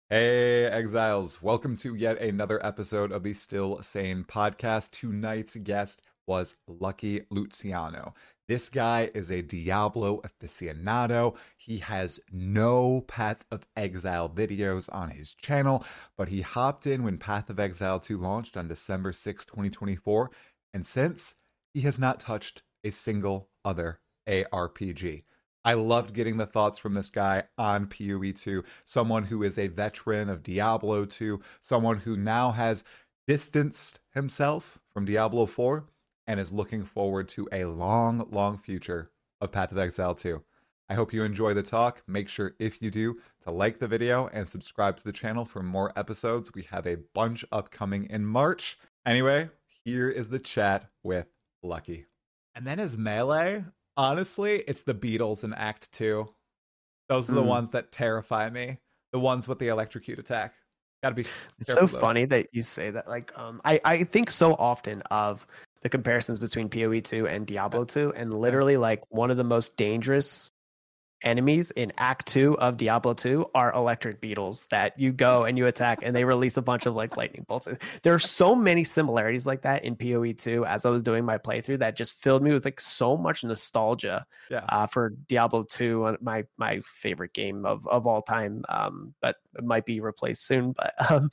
Hey, exiles. Welcome to yet another episode of the Still Sane podcast. Tonight's guest was Lucky Luciano. This guy is a Diablo aficionado. He has no Path of Exile videos on his channel, but he hopped in when Path of Exile 2 launched on December 6, 2024, and since, he has not touched a single other ARPG. I loved getting the thoughts from this guy on PoE 2, someone who is a veteran of Diablo 2, someone who now has distanced himself from Diablo 4 and is looking forward to a long, long future of Path of Exile 2. I hope you enjoy the talk. Make sure, if you do, to like the video and subscribe to the channel for more episodes. We have a bunch upcoming in March. Anyway, here is the chat with Lucky. And then his melee. Honestly, it's the Beatles in Act 2. Those are the ones that terrify me. The ones with the electrocute attack. Gotta be. It's so funny that you say that. I think so often of the comparisons between PoE 2 and Diablo 2, and literally like one of the most dangerous enemies in Act 2 of Diablo 2 are electric beetles that you go and you attack and they release a bunch of like lightning bolts. There are so many similarities like that in PoE 2 as I was doing my playthrough that just filled me with like so much nostalgia for Diablo 2, my favorite game of all time, but it might be replaced soon. But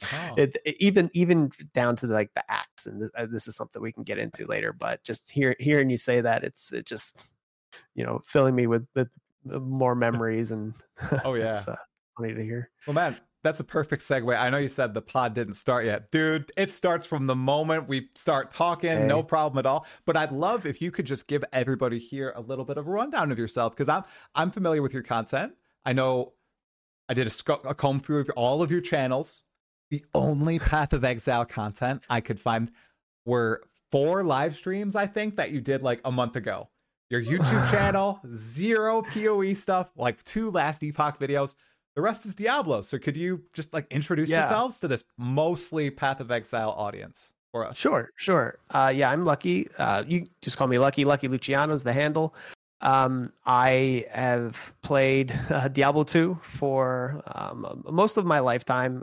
even down to like the acts, and this is something we can get into later, but just hearing you say that, it just, filling me with more memories, and it's funny to hear. Well, man, that's a perfect segue. I know you said the pod didn't start yet. Dude, it starts from the moment we start talking. Hey. No problem at all. But I'd love if you could just give everybody here a little bit of a rundown of yourself, because I'm familiar with your content. I know I did a comb through of all of your channels. The only Path of Exile content I could find were 4 live streams, I think, that you did like a month ago. Your YouTube channel, 0 PoE stuff, like 2 Last Epoch videos. The rest is Diablo. So could you just like introduce yourselves to this mostly Path of Exile audience for us? Sure. I'm Lucky. You just call me Lucky. Lucky Luciano's the handle. I have played Diablo 2 for most of my lifetime.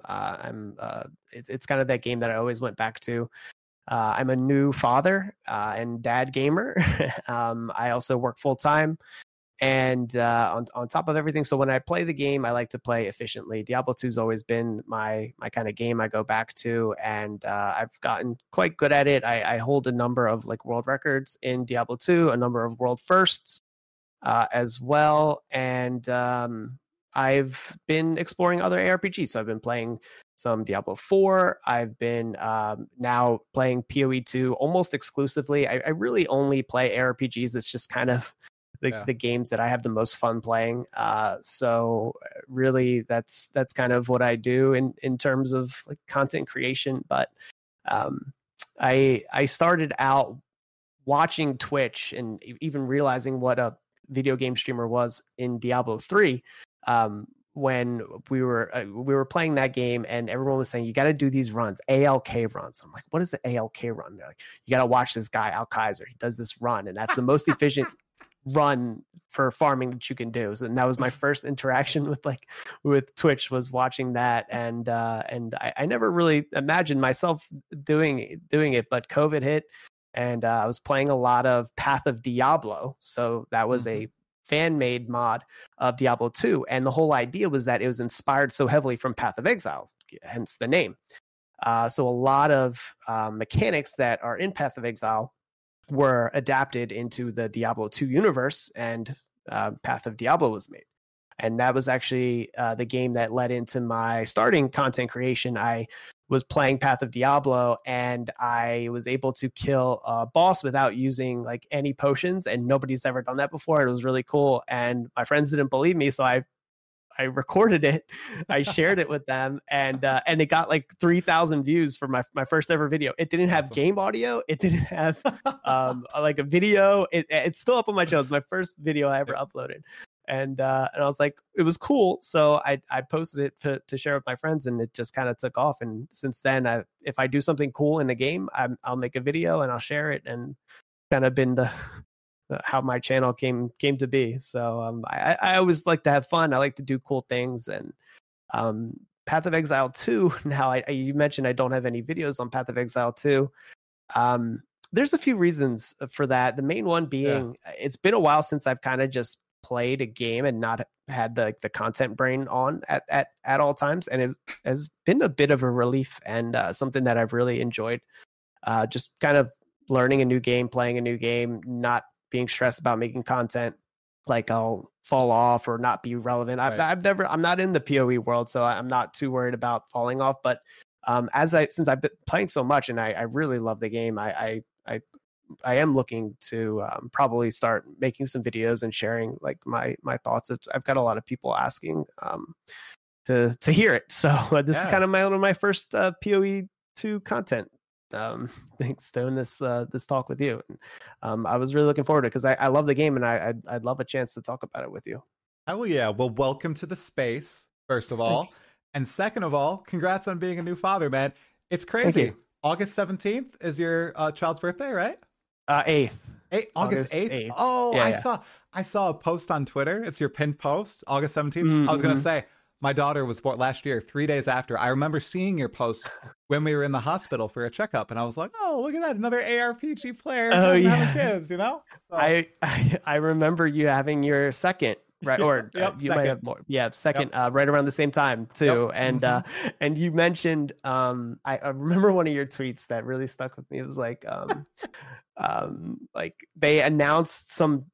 It's kind of that game that I always went back to. I'm a new father and dad gamer. I also work full time, and on top of everything, so when I play the game, I like to play efficiently. Diablo 2 has always been my kind of game I go back to, and I've gotten quite good at it. I hold a number of like world records in Diablo 2, a number of world firsts as well, and I've been exploring other ARPGs. So I've been playing some Diablo 4. I've been now playing PoE 2 almost exclusively. I really only play ARPGs. It's just kind of the games that I have the most fun playing. So really, that's kind of what I do in terms of like content creation. But I started out watching Twitch and even realizing what a video game streamer was in Diablo 3. When we were playing that game, and everyone was saying, you got to do these runs, ALK runs. I'm like, what is an ALK run? They're like, you got to watch this guy, Al Kaiser. He does this run, and that's the most efficient run for farming that you can do. So that was my first interaction with Twitch, was watching that. And I never really imagined myself doing it, but COVID hit, and I was playing a lot of Path of Diablo. So that was a fan-made mod of Diablo 2, and the whole idea was that it was inspired so heavily from Path of Exile, hence the name. So a lot of mechanics that are in Path of Exile were adapted into the Diablo 2 universe, and Path of Diablo was made. And that was actually the game that led into my starting content creation. I was playing Path of Diablo, and I was able to kill a boss without using like any potions, and nobody's ever done that before. It was really cool, and my friends didn't believe me, so I recorded it. I shared it with them, and it got like 3,000 views for my first ever video. It didn't have game audio. It didn't have like a video. It's still up on my channel. It's my first video I ever uploaded. And I was like, it was cool. So I posted it to share with my friends, and it just kind of took off. And since then, if I do something cool in the game, I'll make a video and I'll share it, and kind of been how my channel came to be. So I always like to have fun. I like to do cool things, and Path of Exile 2. Now, you mentioned I don't have any videos on Path of Exile 2. There's a few reasons for that. The main one being it's been a while since I've kind of just played a game and not had the content brain on at all times, and it has been a bit of a relief and something that I've really enjoyed. Just kind of learning a new game, playing a new game, not being stressed about making content like I'll fall off or not be relevant. Right. I'm not in the PoE world, so I'm not too worried about falling off. But since I've been playing so much and I really love the game, I am looking to probably start making some videos and sharing like my thoughts. I've got a lot of people asking to hear it, so this is kind of one of my first PoE 2 content. Thanks doing this talk with you. I was really looking forward to it because I love the game and I'd love a chance to talk about it with you. Hell yeah! Well, welcome to the space, first of all. Thanks. And second of all, congrats on being a new father, man. It's crazy. August 17th is your child's birthday, right? 8th. August 8th? Oh, yeah, I saw a post on Twitter. It's your pinned post, August 17th. Mm-hmm. I was going to say, my daughter was born last year, 3 days after. I remember seeing your post when we were in the hospital for a checkup, and I was like, oh, look at that, another ARPG player having kids, you know? So. I remember you having your second, right? Or you might have more. Yeah, second, right around the same time too. And and you mentioned, I remember one of your tweets that really stuck with me. It was like, like they announced some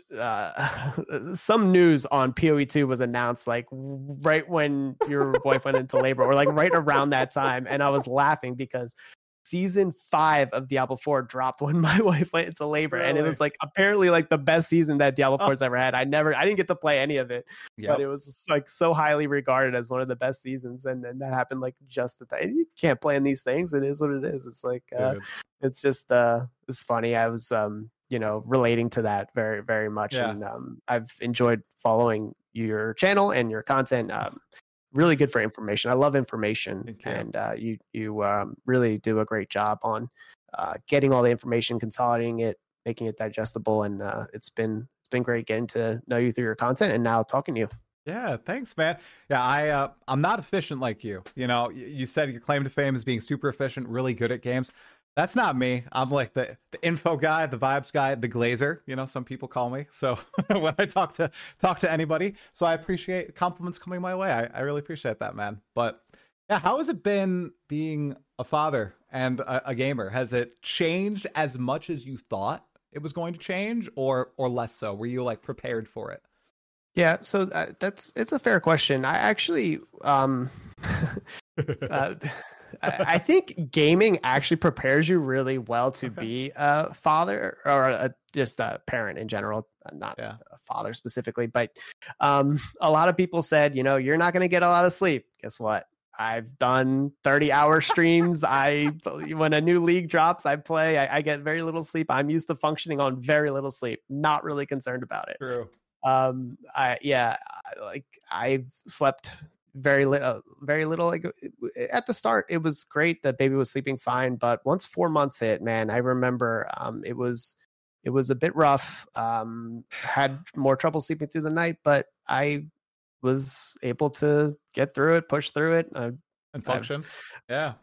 news on PoE2 was announced like right when your wife went into labor, or like right around that time, and I was laughing because season 5 of Diablo 4 dropped when my wife went into labor. Really? And it was like apparently like the best season that Diablo 4's ever had. I didn't get to play any of it, but it was like so highly regarded as one of the best seasons, and then that happened like just at that. You can't play in these things. It is what it is. It's like it's just it's funny. I was relating to that very, very much. And I've enjoyed following your channel and your content. Really good for information. I love information, and you really do a great job on getting all the information, consolidating it, making it digestible, and it's been great getting to know you through your content and now talking to you. Yeah, thanks, man. Yeah, I'm not efficient like you. You know, you said your claim to fame is being super efficient, really good at games. That's not me. I'm like the info guy, the vibes guy, the glazer, some people call me. So when I talk to anybody, so I appreciate compliments coming my way. I really appreciate that, man. But yeah, how has it been being a father and a gamer? Has it changed as much as you thought it was going to change, or less so? Were you like prepared for it? Yeah, so it's a fair question. I actually I think gaming actually prepares you really well to be a father, or just a parent in general, not a father specifically. But a lot of people said, you're not going to get a lot of sleep. Guess what? I've done 30-hour streams. When a new league drops, I play. I get very little sleep. I'm used to functioning on very little sleep. Not really concerned about it. True. I've slept very little. Like at the start, it was great. The baby was sleeping fine, but once 4 months hit, man, I remember it was a bit rough. Had more trouble sleeping through the night, but I was able to get through it, push through it, and function. I've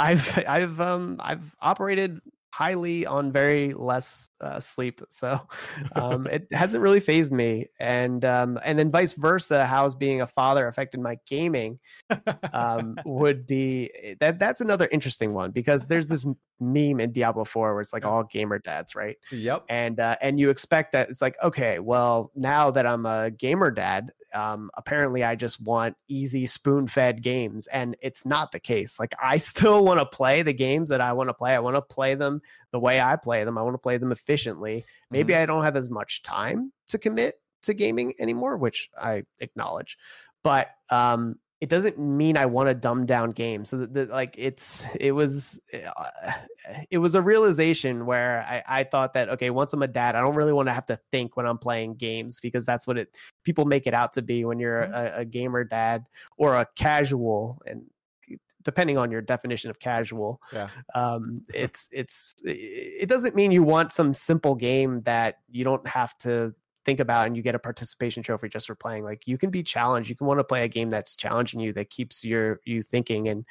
operated highly on very less sleep, so it hasn't really fazed me. And then vice versa, how's being a father affected my gaming would be that's another interesting one, because there's this meme in Diablo 4 where it's like all gamer dads, right? Yep. And you expect that it's like, okay, well, now that I'm a gamer dad, apparently I just want easy spoon-fed games, and it's not the case. Like, I still want to play the games that I want to play. I want to play them the way I play them. I want to play them efficiently. Maybe I don't have as much time to commit to gaming anymore, which I acknowledge, but it doesn't mean I want to dumb down games. So it was a realization where I thought that, okay, once I'm a dad, I don't really want to have to think when I'm playing games, because that's what people make it out to be when you're a gamer dad or a casual, and depending on your definition of casual, it doesn't mean you want some simple game that you don't have to think about, and you get a participation trophy just for playing. Like, you can be challenged. You can want to play a game that's challenging you, that keeps you thinking, and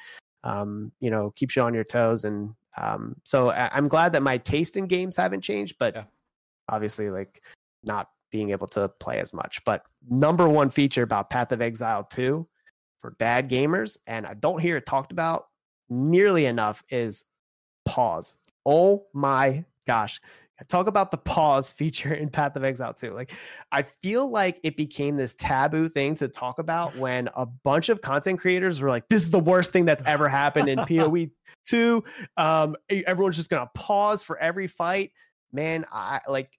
keeps you on your toes. And so I'm glad that my taste in games haven't changed, but obviously, like, not being able to play as much. But number one feature about Path of Exile 2 for dad gamers, and I don't hear it talked about nearly enough, is pause. Oh my gosh. Talk about the pause feature in Path of Exile 2. Like, I feel like it became this taboo thing to talk about when a bunch of content creators were like, this is the worst thing that's ever happened in PoE 2. Everyone's just going to pause for every fight. Man, I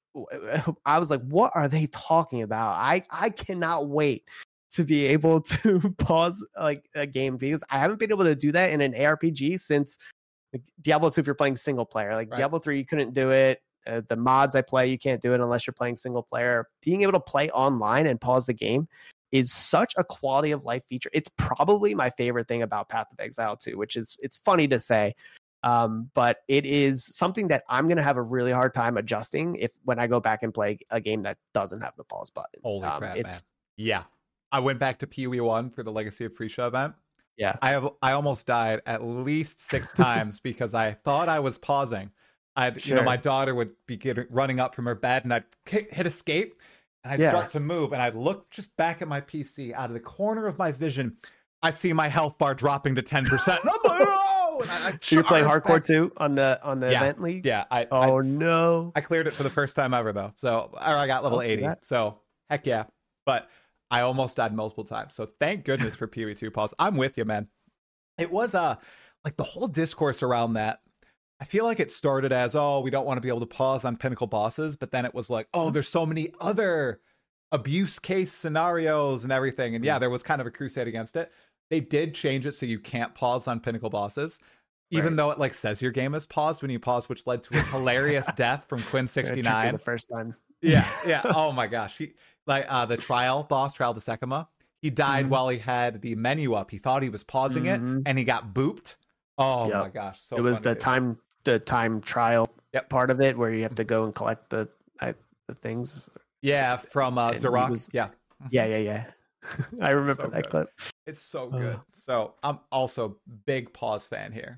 was like, what are they talking about? I cannot wait to be able to pause like a game, because I haven't been able to do that in an ARPG since like Diablo 2 if you're playing single player. Like, right. Diablo 3, you couldn't do it. The mods I play, you can't do it unless you're playing single player. Being able to play online and pause the game is such a quality of life feature. It's probably my favorite thing about Path of Exile 2, which is, it's funny to say, but it is something that I'm going to have a really hard time adjusting when I go back and play a game that doesn't have the pause button. Holy crap, man. Yeah. I went back to PoE 1 for the Legacy of Freesia event. Yeah. I almost died at least 6 times because I thought I was pausing. My daughter would be running up from her bed, and I'd hit escape, and I'd start to move, and I'd look just back at my PC. Out of the corner of my vision, I see my health bar dropping to 10%. And I'm like, oh! And you're playing hardcore too on the event league? Yeah. No. I cleared it for the first time ever, though. So I got level 80. So heck yeah. But I almost died multiple times. So thank goodness for PoE 2 pause. I'm with you, man. It was like the whole discourse around that. I feel like it started as, we don't want to be able to pause on pinnacle bosses, but then it was like, there's so many other abuse case scenarios and everything. And there was kind of a crusade against it. They did change it so you can't pause on pinnacle bosses, even though it like says your game is paused when you pause, which led to a hilarious death from Quinn69 the first time. Yeah. Oh my gosh. He the Trial the Sekima. He died while he had the menu up. He thought he was pausing it, and he got booped. Oh my gosh! So it was the time trial part of it where you have to go and collect the things. Yeah, from Zarok. Yeah. I remember that clip. It's so good. So I'm also big pause fan here.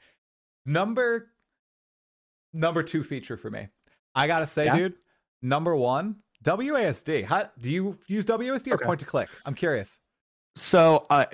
Number 2 feature for me. I gotta say, dude. Number 1, WASD. How do you use WASD or point to click? I'm curious. So I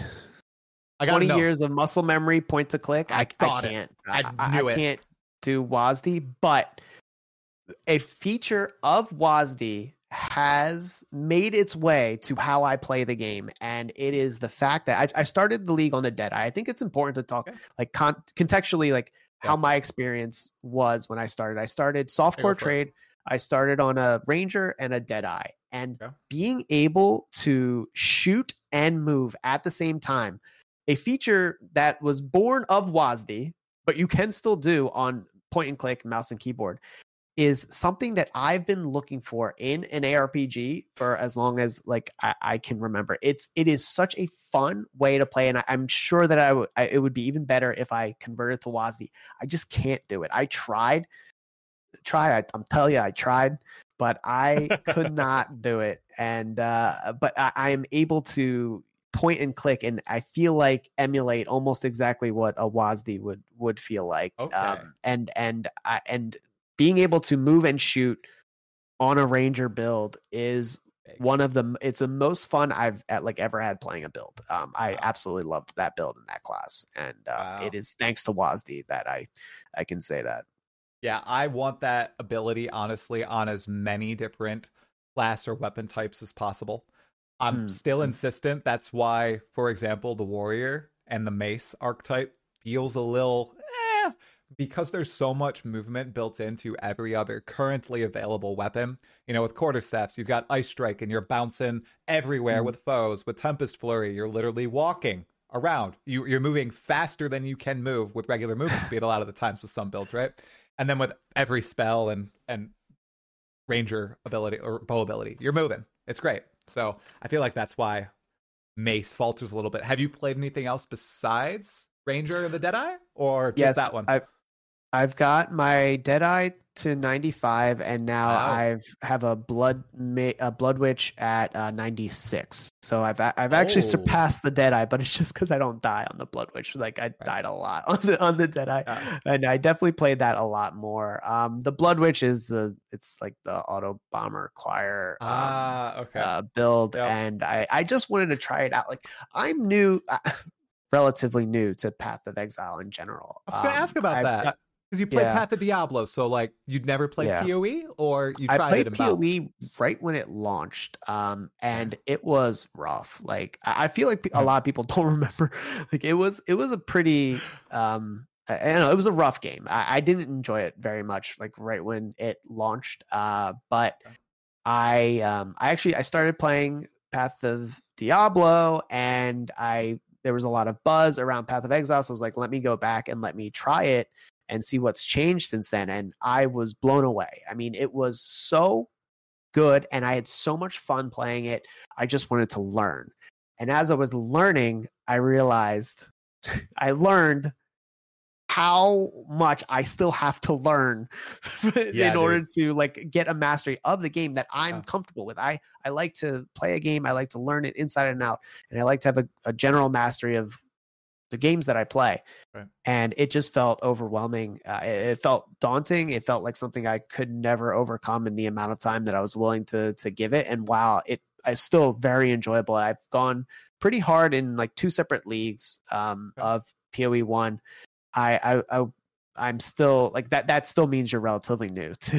20 know. years of muscle memory, point to click. I can't. I can't do WASD, but a feature of WASD has made its way to how I play the game, and it is the fact that I started the league on a Deadeye. I think it's important to talk like contextually, like how my experience was when I started. I started softcore trade. I started on a Ranger and a Deadeye, and being able to shoot and move at the same time, a feature that was born of WASD, but you can still do on point and click, mouse and keyboard, is something that I've been looking for in an ARPG for as long as like I can remember. It is such a fun way to play, and I'm sure that it would be even better if I converted to WASD. I just can't do it. I tried. I'm telling you, I tried, but I could not do it. And but I am able to point and click, and I feel like emulate almost exactly what a WASD would feel like. And being able to move and shoot on a Ranger build is it's the most fun I've ever had playing a build. I absolutely loved that build in that class, and it is thanks to WASD that I can say that. Yeah, I want that ability, honestly, on as many different class or weapon types as possible. I'm still insistent. That's why, for example, the warrior and the mace archetype feels a little because there's so much movement built into every other currently available weapon. With quarterstaffs, you've got Ice Strike, and you're bouncing everywhere with foes. With Tempest Flurry, you're literally walking around. You're moving faster than you can move with regular movement speed a lot of the times with some builds, right? And then with every spell and ranger ability or bow ability, you're moving. It's great. So I feel like that's why Mace falters a little bit. Have you played anything else besides Ranger and the Deadeye, or just that one? I've got my Deadeye to 95, and now Wow. I've have a Blood Witch at 96. So I've actually surpassed the Deadeye, but it's just because I don't die on the Blood Witch. Like I died a lot on the Deadeye, and I definitely played that a lot more. The Blood Witch is it's like the auto bomber choir build, and I just wanted to try it out. Like I'm new. Relatively new to Path of Exile in general. I was going to ask about that because you played Path of Diablo, so like you'd never played PoE, or you tried it? I played PoE right when it launched, and it was rough. Like I feel like a lot of people don't remember. Like it was a pretty, I don't know, it was a rough game. I didn't enjoy it very much. Like right when it launched, but I started playing Path of Diablo, and there was a lot of buzz around Path of Exile, so I was like, let me go back and let me try it and see what's changed since then. And I was blown away. I mean, it was so good, and I had so much fun playing it. I just wanted to learn. And as I was learning, I realized I learned how much I still have to learn in order to like get a mastery of the game that I'm comfortable with. I like to play a game. I like to learn it inside and out. And I like to have a general mastery of the games that I play. Right. And it just felt overwhelming. It felt daunting. It felt like something I could never overcome in the amount of time that I was willing to give it. And wow, it's still very enjoyable. I've gone pretty hard in like 2 separate leagues of PoE 1. I'm still like that. That still means you're relatively new to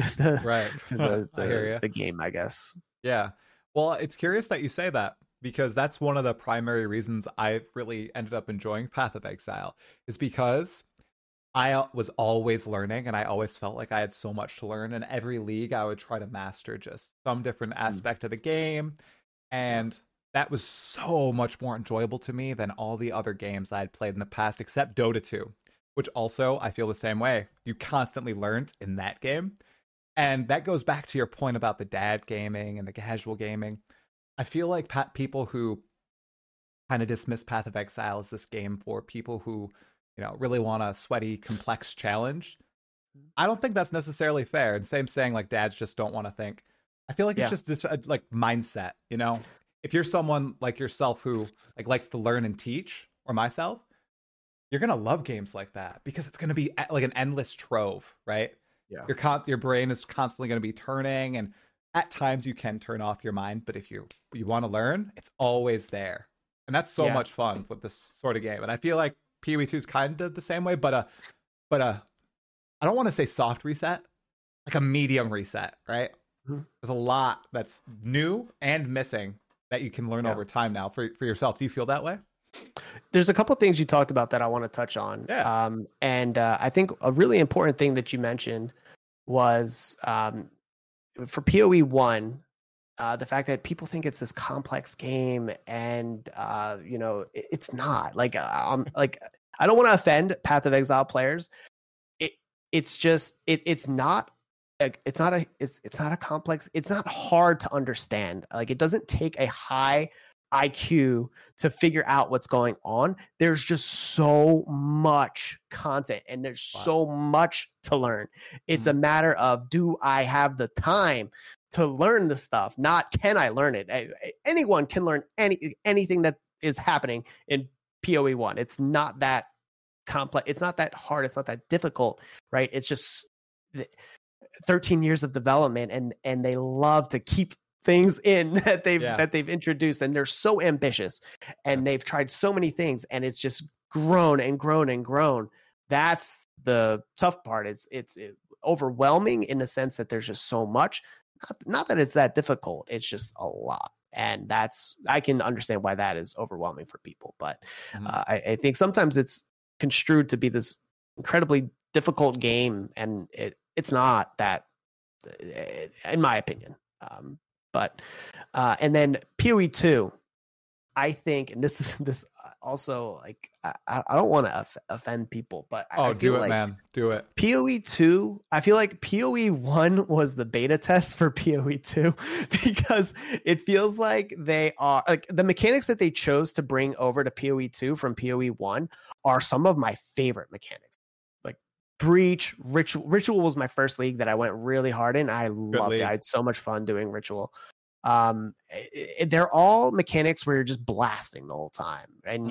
the game, I guess. Yeah. Well, it's curious that you say that, because that's one of the primary reasons I really ended up enjoying Path of Exile, is because I was always learning, and I always felt like I had so much to learn. In every league, I would try to master just some different aspect of the game, and that was so much more enjoyable to me than all the other games I had played in the past, except Dota 2. Which also, I feel the same way. You constantly learned in that game. And that goes back to your point about the dad gaming and the casual gaming. I feel like people who kind of dismiss Path of Exile as this game for people who, really want a sweaty, complex challenge. I don't think that's necessarily fair. And same saying, like, dads just don't want to think. I feel like it's just this like mindset, If you're someone like yourself who like likes to learn and teach, or myself, you're going to love games like that, because it's going to be like an endless trove, right? Yeah. Your brain is constantly going to be turning, and at times you can turn off your mind, but if you want to learn, it's always there. And that's so much fun with this sort of game. And I feel like PoE 2 is kind of the same way, but I don't want to say soft reset, like a medium reset, right? Mm-hmm. There's a lot that's new and missing that you can learn over time now for yourself. Do you feel that way? There's a couple things you talked about that I want to touch on. Yeah. And I think a really important thing that you mentioned was for PoE 1, the fact that people think it's this complex game, and it's not. Like I don't want to offend Path of Exile players. It's not a complex. It's not hard to understand. Like it doesn't take a high IQ to figure out what's going on. There's just so much content, and there's so much to learn. It's a matter of, do I have the time to learn the stuff? Not, can I learn it? Anyone can learn anything that is happening in PoE 1. It's not that complex. It's not that hard. It's not that difficult, right? It's just 13 years of development, and they love to keep things in that they've introduced, and they're so ambitious, and they've tried so many things, and it's just grown and grown and grown. That's the tough part. It's overwhelming in the sense that there's just so much. Not that it's that difficult. It's just a lot, and I can understand why that is overwhelming for people. But I think sometimes it's construed to be this incredibly difficult game, and it's not that, in my opinion. But and then PoE 2, I think, and this also, like, I don't want to offend people, but I do it, like man, do it. PoE 2, I feel like PoE 1 was the beta test for PoE 2, because it feels like they are like the mechanics that they chose to bring over to PoE 2 from PoE 1 are some of my favorite mechanics. Like Breach, Ritual was my first league that I went really hard in. I loved it. I had so much fun doing Ritual. They're all mechanics where you're just blasting the whole time, and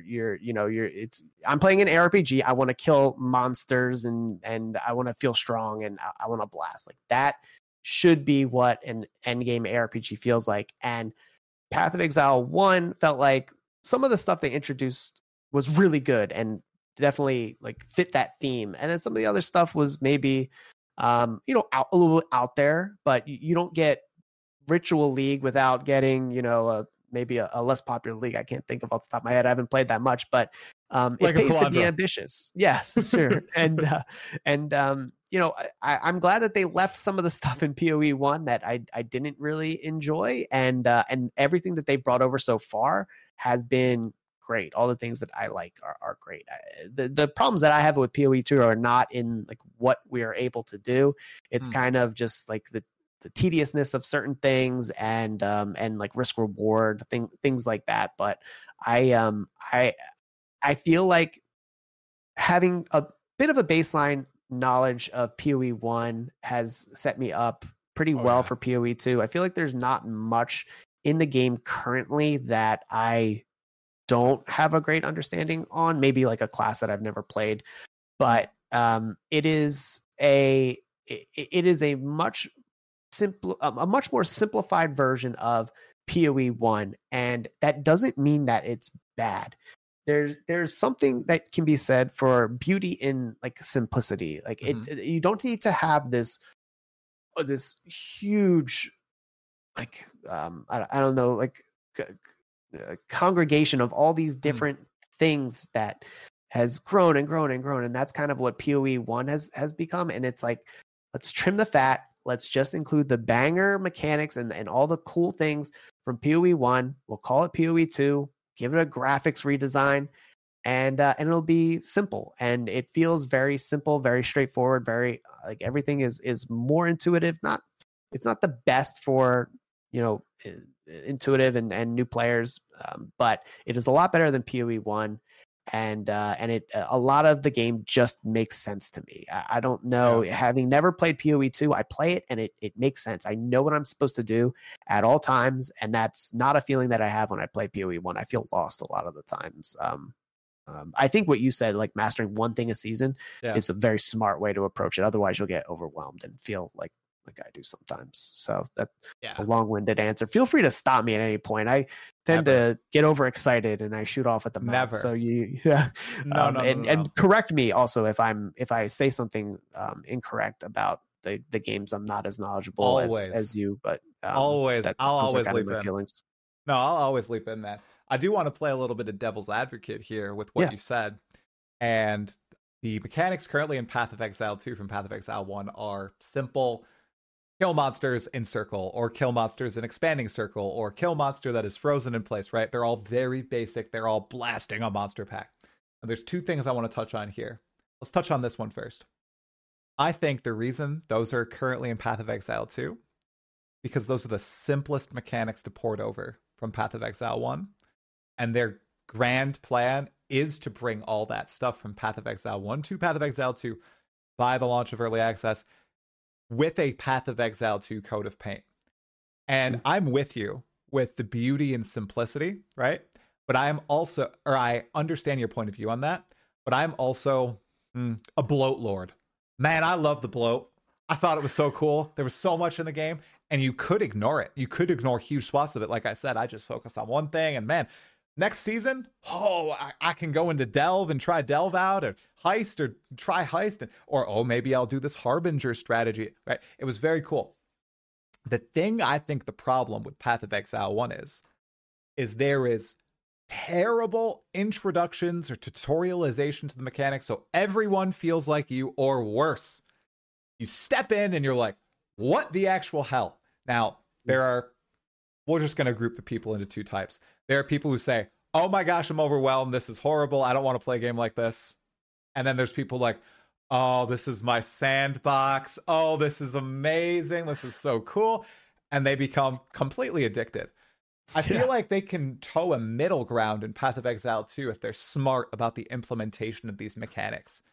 I'm playing an ARPG. I want to kill monsters and I want to feel strong and I want to blast. Like that should be what an endgame ARPG feels like. And Path of Exile 1 felt like some of the stuff they introduced was really good and definitely like fit that theme. And then some of the other stuff was maybe a little out there, but you don't get Ritual League without getting, maybe a less popular league. I can't think of off the top of my head. I haven't played that much, but it pays to be ambitious. Yes, sure. I'm glad that they left some of the stuff in PoE 1 that I didn't really enjoy, and everything that they brought over so far has been great. All the things that I like are great. The problems that I have with PoE 2 are not in like what we are able to do. It's kind of just like the tediousness of certain things and like risk reward things like that. But I feel like having a bit of a baseline knowledge of PoE 1 has set me up pretty well for PoE 2. I feel like there's not much in the game currently that I don't have a great understanding on, maybe like a class that I've never played, but it is a much more simplified version of PoE 1, and that doesn't mean that it's bad. There's something that can be said for beauty in like simplicity. Like you don't need to have this huge like I don't know, like congregation of all these different things that has grown and grown and grown, and that's kind of what PoE 1 has become. And it's like, let's trim the fat. Let's just include the banger mechanics and all the cool things from PoE 1. We'll call it PoE 2. Give it a graphics redesign, and it'll be simple. And it feels very simple, very straightforward. Very like everything is more intuitive. It's not the best for intuitive and new players, but it is a lot better than PoE 1. And a lot of the game just makes sense to me. I don't know, having never played PoE 2, I play it and it makes sense. I know what I'm supposed to do at all times, and that's not a feeling that I have when I play PoE 1. I feel lost a lot of the times. I think what you said, like mastering one thing a season, is a very smart way to approach it. Otherwise, you'll get overwhelmed and feel like I do sometimes. So that's a long-winded answer. Feel free to stop me at any point. I tend to get overexcited and I shoot off at the mouth. So and correct me also if I say something incorrect about the games. I'm not as knowledgeable as you, but I'll always leap in. Feelings. No, I'll always leap in, man. I do want to play a little bit of devil's advocate here with what you said. And the mechanics currently in Path of Exile 2 from Path of Exile 1 are simple. Kill monsters in circle, or kill monsters in expanding circle, or kill monster that is frozen in place, right? They're all very basic. They're all blasting a monster pack. And there's two things I want to touch on here. Let's touch on this one first. I think the reason those are currently in Path of Exile 2, because those are the simplest mechanics to port over from Path of Exile 1. And their grand plan is to bring all that stuff from Path of Exile 1 to Path of Exile 2 by the launch of Early Access, with a Path of Exile 2 coat of paint. And I'm with you with the beauty and simplicity, right? But I understand your point of view on that, but I'm also a bloat lord. Man, I love the bloat. I thought it was so cool. There was so much in the game, and you could ignore it. You could ignore huge swaths of it. Like I said, I just focus on one thing, and man, next season, I can go into Delve and try Delve out, or Heist, or try Heist, or maybe I'll do this Harbinger strategy, right? It was very cool. The thing I think the problem with Path of Exile 1 is there is terrible introductions or tutorialization to the mechanics, so everyone feels like you, or worse. You step in and you're like, what the actual hell? Now, we're just going to group the people into two types. There are people who say, oh my gosh, I'm overwhelmed. This is horrible. I don't want to play a game like this. And then there's people like, oh, this is my sandbox. Oh, this is amazing. This is so cool. And they become completely addicted. I feel like they can toe a middle ground in Path of Exile 2 if they're smart about the implementation of these mechanics.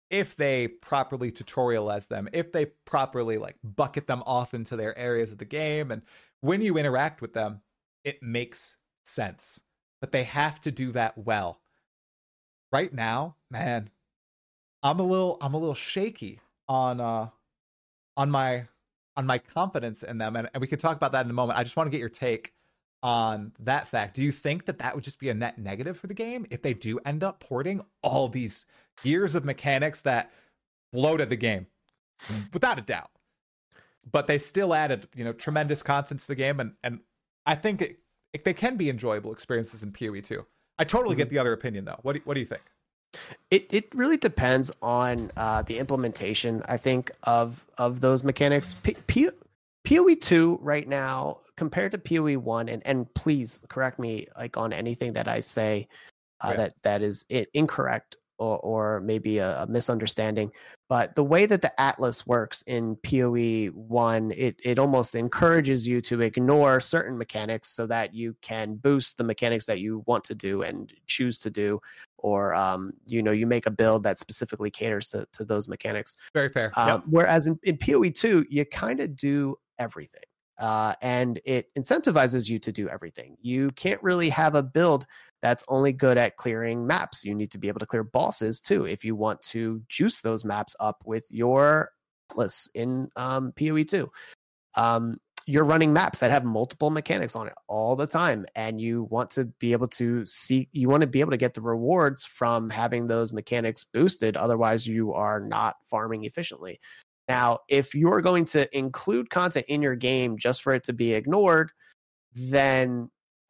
if they properly tutorialize them, if they properly like bucket them off into their areas of the game, and when you interact with them, it makes sense. But they have to do that well. Right now, man, I'm a little shaky on my confidence in them, and we can talk about that in a moment. I just want to get your take on that fact. Do you think that would just be a net negative for the game if they do end up porting all these years of mechanics that bloated the game, without a doubt, but they still added, tremendous content to the game, and I think they can be enjoyable experiences in PoE 2. I totally get the other opinion though. What do you think? It really depends on the implementation, I think, of those mechanics. PoE 2 right now compared to PoE 1, and please correct me like on anything that I say that is incorrect or maybe a misunderstanding. But the way that the Atlas works in PoE 1, it almost encourages you to ignore certain mechanics so that you can boost the mechanics that you want to do and choose to do, or you make a build that specifically caters to those mechanics. Very fair. Whereas in PoE 2, you kind of do everything. And it incentivizes you to do everything. You can't really have a build that's only good at clearing maps. You need to be able to clear bosses too if you want to juice those maps up with your Atlas in PoE 2. You're running maps that have multiple mechanics on it all the time, and you want to be able to get the rewards from having those mechanics boosted. Otherwise, you are not farming efficiently. Now, if you're going to include content in your game just for it to be ignored, then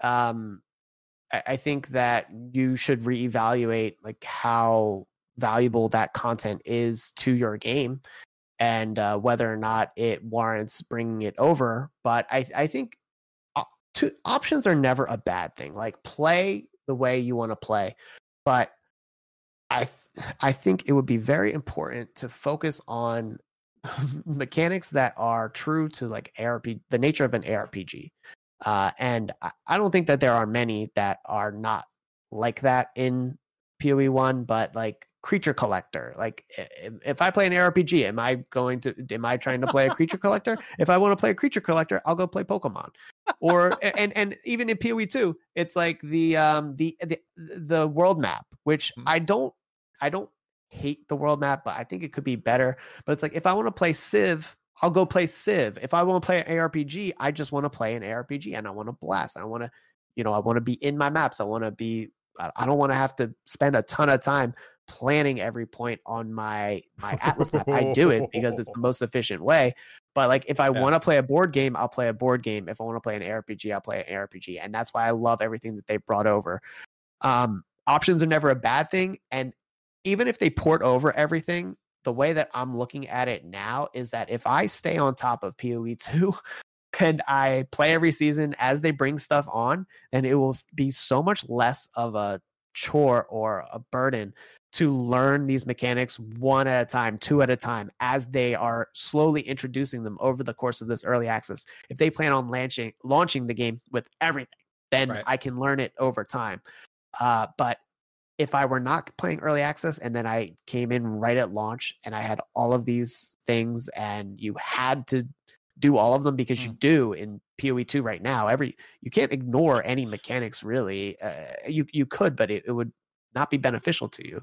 I think that you should reevaluate like how valuable that content is to your game, and whether or not it warrants bringing it over. But I think options are never a bad thing. Like, play the way you want to play, but I think it would be very important to focus on mechanics that are true to like the nature of an ARPG. And I don't think that there are many that are not like that in PoE 1, but like creature collector, like if I play an ARPG, am I trying to play a creature collector? If I want to play a creature collector, I'll go play Pokemon. Or and even in PoE 2, it's like the world map, which I don't hate the world map, but I think it could be better. But it's like, if I want to play Civ, I'll go play Civ. If I want to play an ARPG, I just want to play an ARPG, and I want to blast. I want to be in my maps. I don't want to have to spend a ton of time planning every point on my Atlas map. I do it because it's the most efficient way. But like, if I want to play a board game, I'll play a board game. If I want to play an ARPG, I'll play an ARPG. And that's why I love everything that they brought over. Options are never a bad thing. And even if they port over everything, the way that I'm looking at it now is that if I stay on top of PoE 2 and I play every season as they bring stuff on, then it will be so much less of a chore or a burden to learn these mechanics one at a time, two at a time, as they are slowly introducing them over the course of this early access. If they plan on launching the game with everything, then I can learn it over time. But if I were not playing early access and then I came in right at launch and I had all of these things and you had to do all of them, because you do in PoE 2 right now, you can't ignore any mechanics really. You could, but it would not be beneficial to you.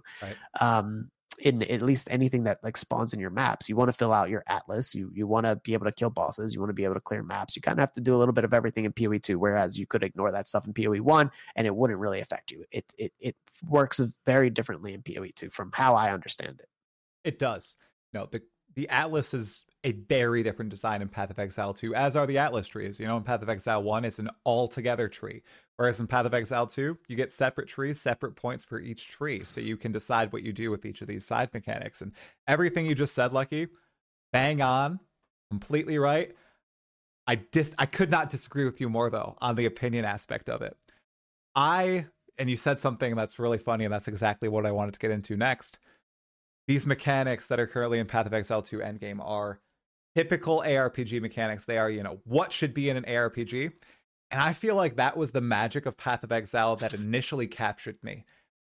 In at least anything that like spawns in your maps. You want to fill out your Atlas. You want to be able to kill bosses. You want to be able to clear maps. You kind of have to do a little bit of everything in PoE 2, whereas you could ignore that stuff in PoE 1 and it wouldn't really affect you. It works very differently in PoE 2 from how I understand it. It does. No, the Atlas is a very different design in Path of Exile 2, as are the Atlas trees. In Path of Exile 1, it's an all-together tree. Whereas in Path of Exile 2, you get separate trees, separate points for each tree, so you can decide what you do with each of these side mechanics. And everything you just said, Lucky, bang on, completely right. I could not disagree with you more, though, on the opinion aspect of it. And you said something that's really funny, and that's exactly what I wanted to get into next. These mechanics that are currently in Path of Exile 2 Endgame are typical ARPG mechanics. They are, what should be in an ARPG. And I feel like that was the magic of Path of Exile that initially captured me.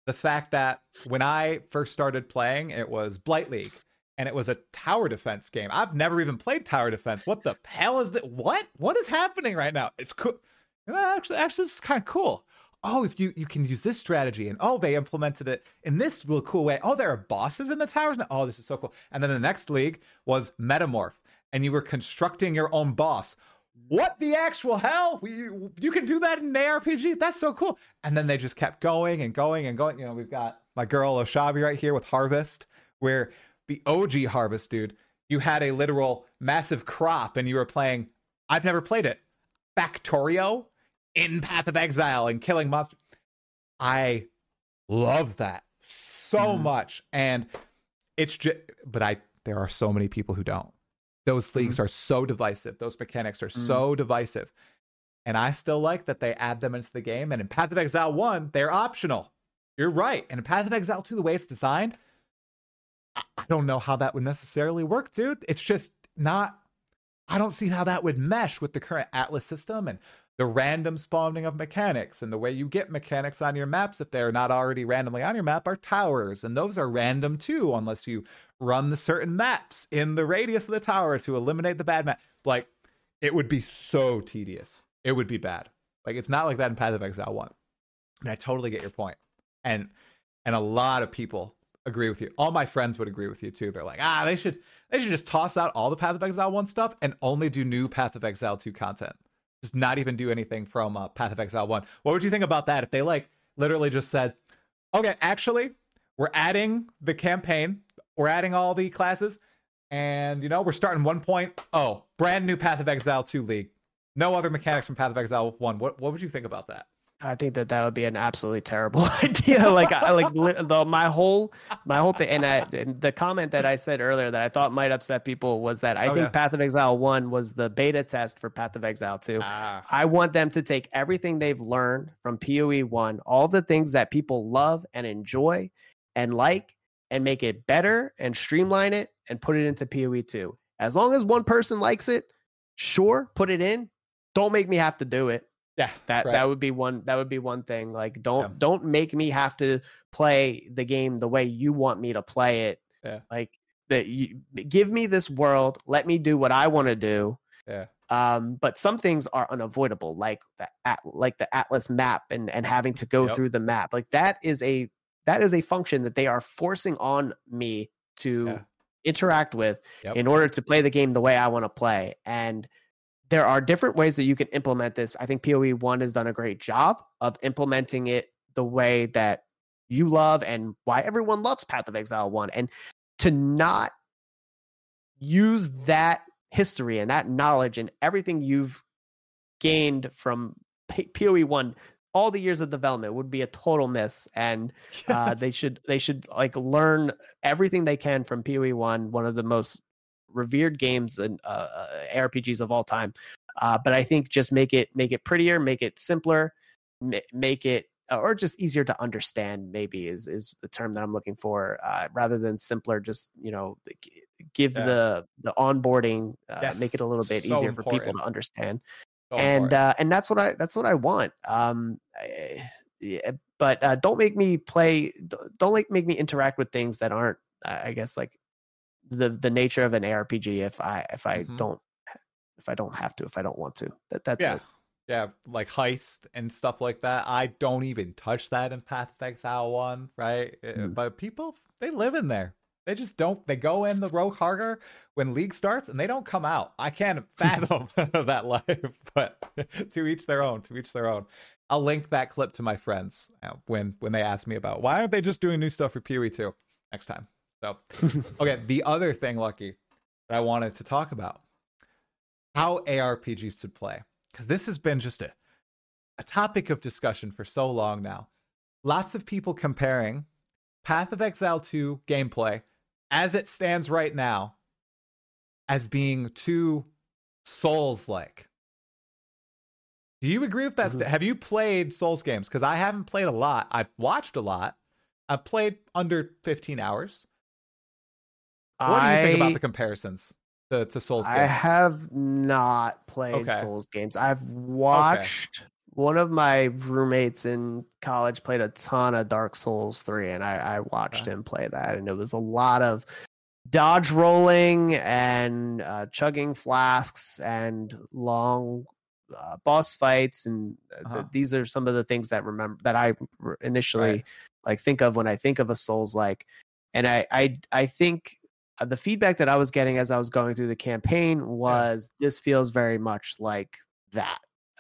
the fact that when I first started playing, it was Blight League, and it was a tower defense game. I've never even played tower defense. What the hell is that? What is happening right now? It's cool. Actually, this is kind of cool. Oh, if you can use this strategy, and oh, they implemented it in this little cool way. Oh, there are bosses in the towers now. Oh, this is so cool. And then the next league was Metamorph, and you were constructing your own boss. What the actual hell? You can do that in an ARPG? That's so cool. And then they just kept going and going and going. You know, we've got my girl Oshabi right here with Harvest, where the OG Harvest, dude, you had a literal massive crop, and you were playing, I've never played it, Factorio in Path of Exile and killing monsters. I love that so much. And it's just, but there are so many people who don't. Those leagues are so divisive. Those mechanics are so divisive. And I still like that they add them into the game. And in Path of Exile 1, they're optional. You're right. And in Path of Exile 2, the way it's designed, I don't know how that would necessarily work, dude. It's just not, I don't see how that would mesh with the current Atlas system and the random spawning of mechanics. And the way you get mechanics on your maps, if they're not already randomly on your map, are towers. And those are random too, unless you run the certain maps in the radius of the tower to eliminate the bad map. Like, it would be so tedious. It would be bad. Like, it's not like that in Path of Exile 1. And I totally get your point. And a lot of people agree with you. All my friends would agree with you too. They're like, they should just toss out all the Path of Exile 1 stuff and only do new Path of Exile 2 content. Just not even do anything from Path of Exile 1. What would you think about that if they like literally just said, okay, actually, we're adding the campaign, we're adding all the classes, and we're starting 1.0, brand new Path of Exile 2 League. No other mechanics from Path of Exile 1. What would you think about that? I think that would be an absolutely terrible idea. My whole thing, and the comment that I said earlier that I thought might upset people was that I think Path of Exile 1 was the beta test for Path of Exile 2. I want them to take everything they've learned from PoE 1, all the things that people love and enjoy and like, and make it better and streamline it and put it into PoE 2. As long as one person likes it, sure, put it in. Don't make me have to do it. Yeah, that would be one thing. Like, don't make me have to play the game the way you want me to play it. Yeah. Like, that you give me this world, let me do what I want to do. Yeah. But some things are unavoidable, like the Atlas map and having to go through the map. Like, that is a function that they are forcing on me to interact with in order to play the game the way I want to play. And there are different ways that you can implement this. I think PoE 1 has done a great job of implementing it the way that you love and why everyone loves Path of Exile 1. And to not use that history and that knowledge and everything you've gained from PoE 1, all the years of development, would be a total miss. And they should like learn everything they can from PoE 1, one of the most revered games and ARPGs of all time. But I think just make it prettier, make it simpler, make it or just easier to understand, maybe is the term that I'm looking for, rather than simpler. Just give the onboarding, make it a little bit easier for people to understand. And that's what I want. But don't make me make me interact with things that aren't, I guess, like the nature of an ARPG if I don't have to, if I don't want to. That's it. Yeah, like heist and stuff like that. I don't even touch that in Path of Exile 1, right? But people, they live in there. They just don't. They go in the Rogue Harger when League starts and they don't come out. I can't fathom that life, but to each their own, to each their own. I'll link that clip to my friends when they ask me about why aren't they just doing new stuff for PoE 2 next time. So, okay, the other thing, Lucky, that I wanted to talk about, how ARPGs should play. Because this has been just a topic of discussion for so long now. Lots of people comparing Path of Exile 2 gameplay as it stands right now as being too Souls-like. Do you agree with that? Have you played Souls games? Because I haven't played a lot. I've watched a lot. I've played under 15 hours. What do you think about the comparisons to Souls games? I have not played Souls games. I've watched one of my roommates in college played a ton of Dark Souls 3, and I watched him play that, and it was a lot of dodge rolling and chugging flasks and long boss fights, and these are some of the things that I initially like think of when I think of a Souls like. And I think the feedback that I was getting as I was going through the campaign was this feels very much like that.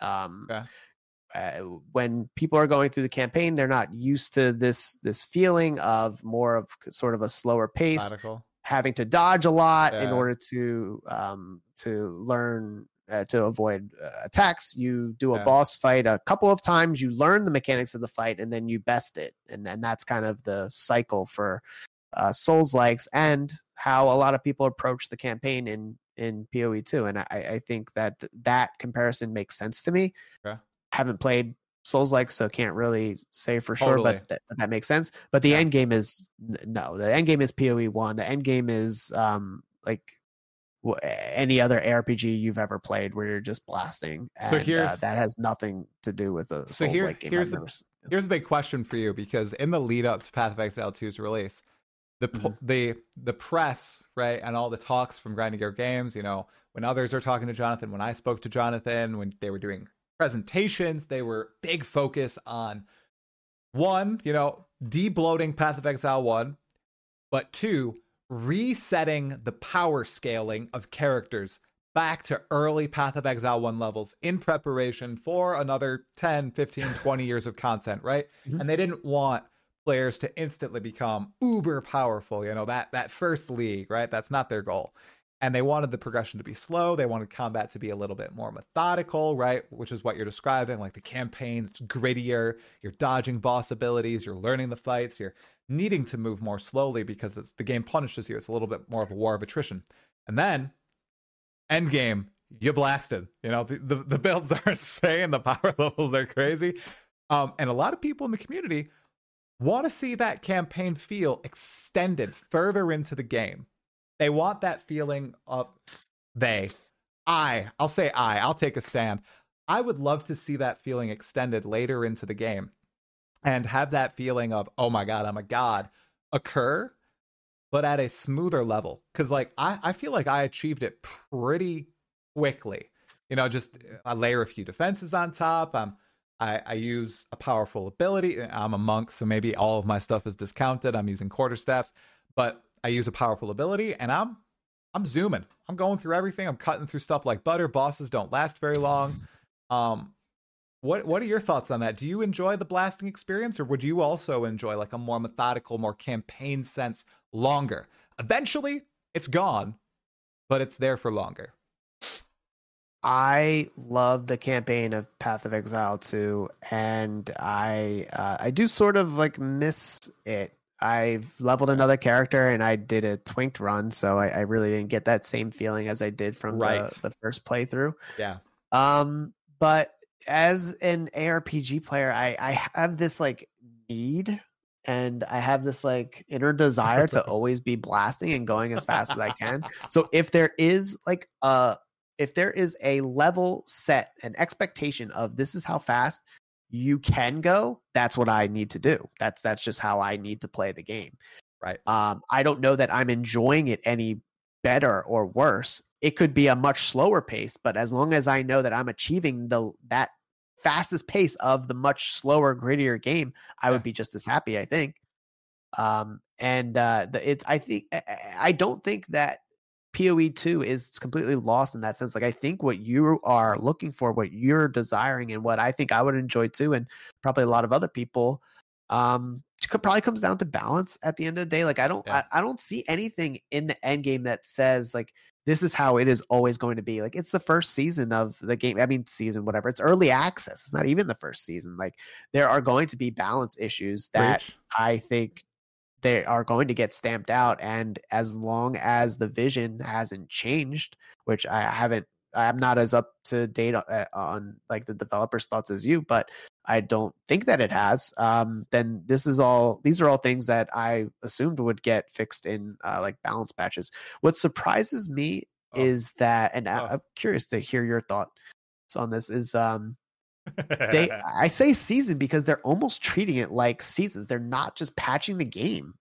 When people are going through the campaign, they're not used to this feeling of more of sort of a slower pace, having to dodge a lot in order to learn to avoid attacks. You do a boss fight a couple of times, you learn the mechanics of the fight, and then you best it, and then that's kind of the cycle for Souls likes and how a lot of people approach the campaign in PoE 2. And I think that comparison makes sense to me. Haven't played Souls like, so can't really say for sure, but that makes sense. But the end game is the end game is PoE 1. The end game is like any other ARPG you've ever played where you're just blasting. And, so that has nothing to do with a Souls like game. Here's a big question for you, because in the lead up to Path of Exile 2's release, the press, right, and all the talks from Grinding Gear Games, when others are talking to Jonathan, when I spoke to Jonathan, when they were doing presentations, they were big focus on one, de-bloating Path of Exile 1, but two, resetting the power scaling of characters back to early Path of Exile 1 levels in preparation for another 10, 15, 20 years of content, right? And they didn't want players to instantly become uber powerful, that first league, right? That's not their goal. And they wanted the progression to be slow. They wanted combat to be a little bit more methodical, right? Which is what you're describing, like the campaign, it's grittier. You're dodging boss abilities. You're learning the fights. You're needing to move more slowly because the game punishes you. It's a little bit more of a war of attrition. And then, end game, you blasted. The builds are insane. The power levels are crazy. And a lot of people in the community want to see that campaign feel extended further into the game. They want that feeling of I'll take a stand. I would love to see that feeling extended later into the game and have that feeling of, oh my God, I'm a god occur, but at a smoother level. Because I feel like I achieved it pretty quickly. Just I layer a few defenses on top. I use a powerful ability. I'm a monk, so maybe all of my stuff is discounted. I'm using quarterstaffs, but I use a powerful ability, and I'm zooming. I'm going through everything. I'm cutting through stuff like butter. Bosses don't last very long. What are your thoughts on that? Do you enjoy the blasting experience, or would you also enjoy like a more methodical, more campaign sense, longer? Eventually, it's gone, but it's there for longer. I love the campaign of Path of Exile 2, and I do sort of like miss it. I've leveled another character and I did a twinked run, so I really didn't get that same feeling as I did from the first playthrough. Yeah. But as an ARPG player, I have this like need, and I have this like inner desire to always be blasting and going as fast as I can. So if there is a level set, an expectation of this is how fast you can go, that's what I need to do. That's just how I need to play the game. Right. I don't know that I'm enjoying it any better or worse. It could be a much slower pace, but as long as I know that I'm achieving that fastest pace of the much slower, grittier game, I would be just as happy, I think. I don't think that PoE 2 is completely lost in that sense. Like, I think what you are looking for, what you're desiring, and what I think I would enjoy too, and probably a lot of other people, probably comes down to balance at the end of the day. Like, I don't see anything in the end game that says like this is how it is always going to be. Like, it's the first season of the game. I mean, season, whatever. It's early access. It's not even the first season. Like, there are going to be balance issues that I think they are going to get stamped out. And as long as the vision hasn't changed, which I'm not as up to date on like the developers' thoughts as you, but I don't think that it has. Then these are all things that I assumed would get fixed in like balance patches. What surprises me is that, and I'm curious to hear your thoughts on this, is I say season because they're almost treating it like seasons. They're not just patching the game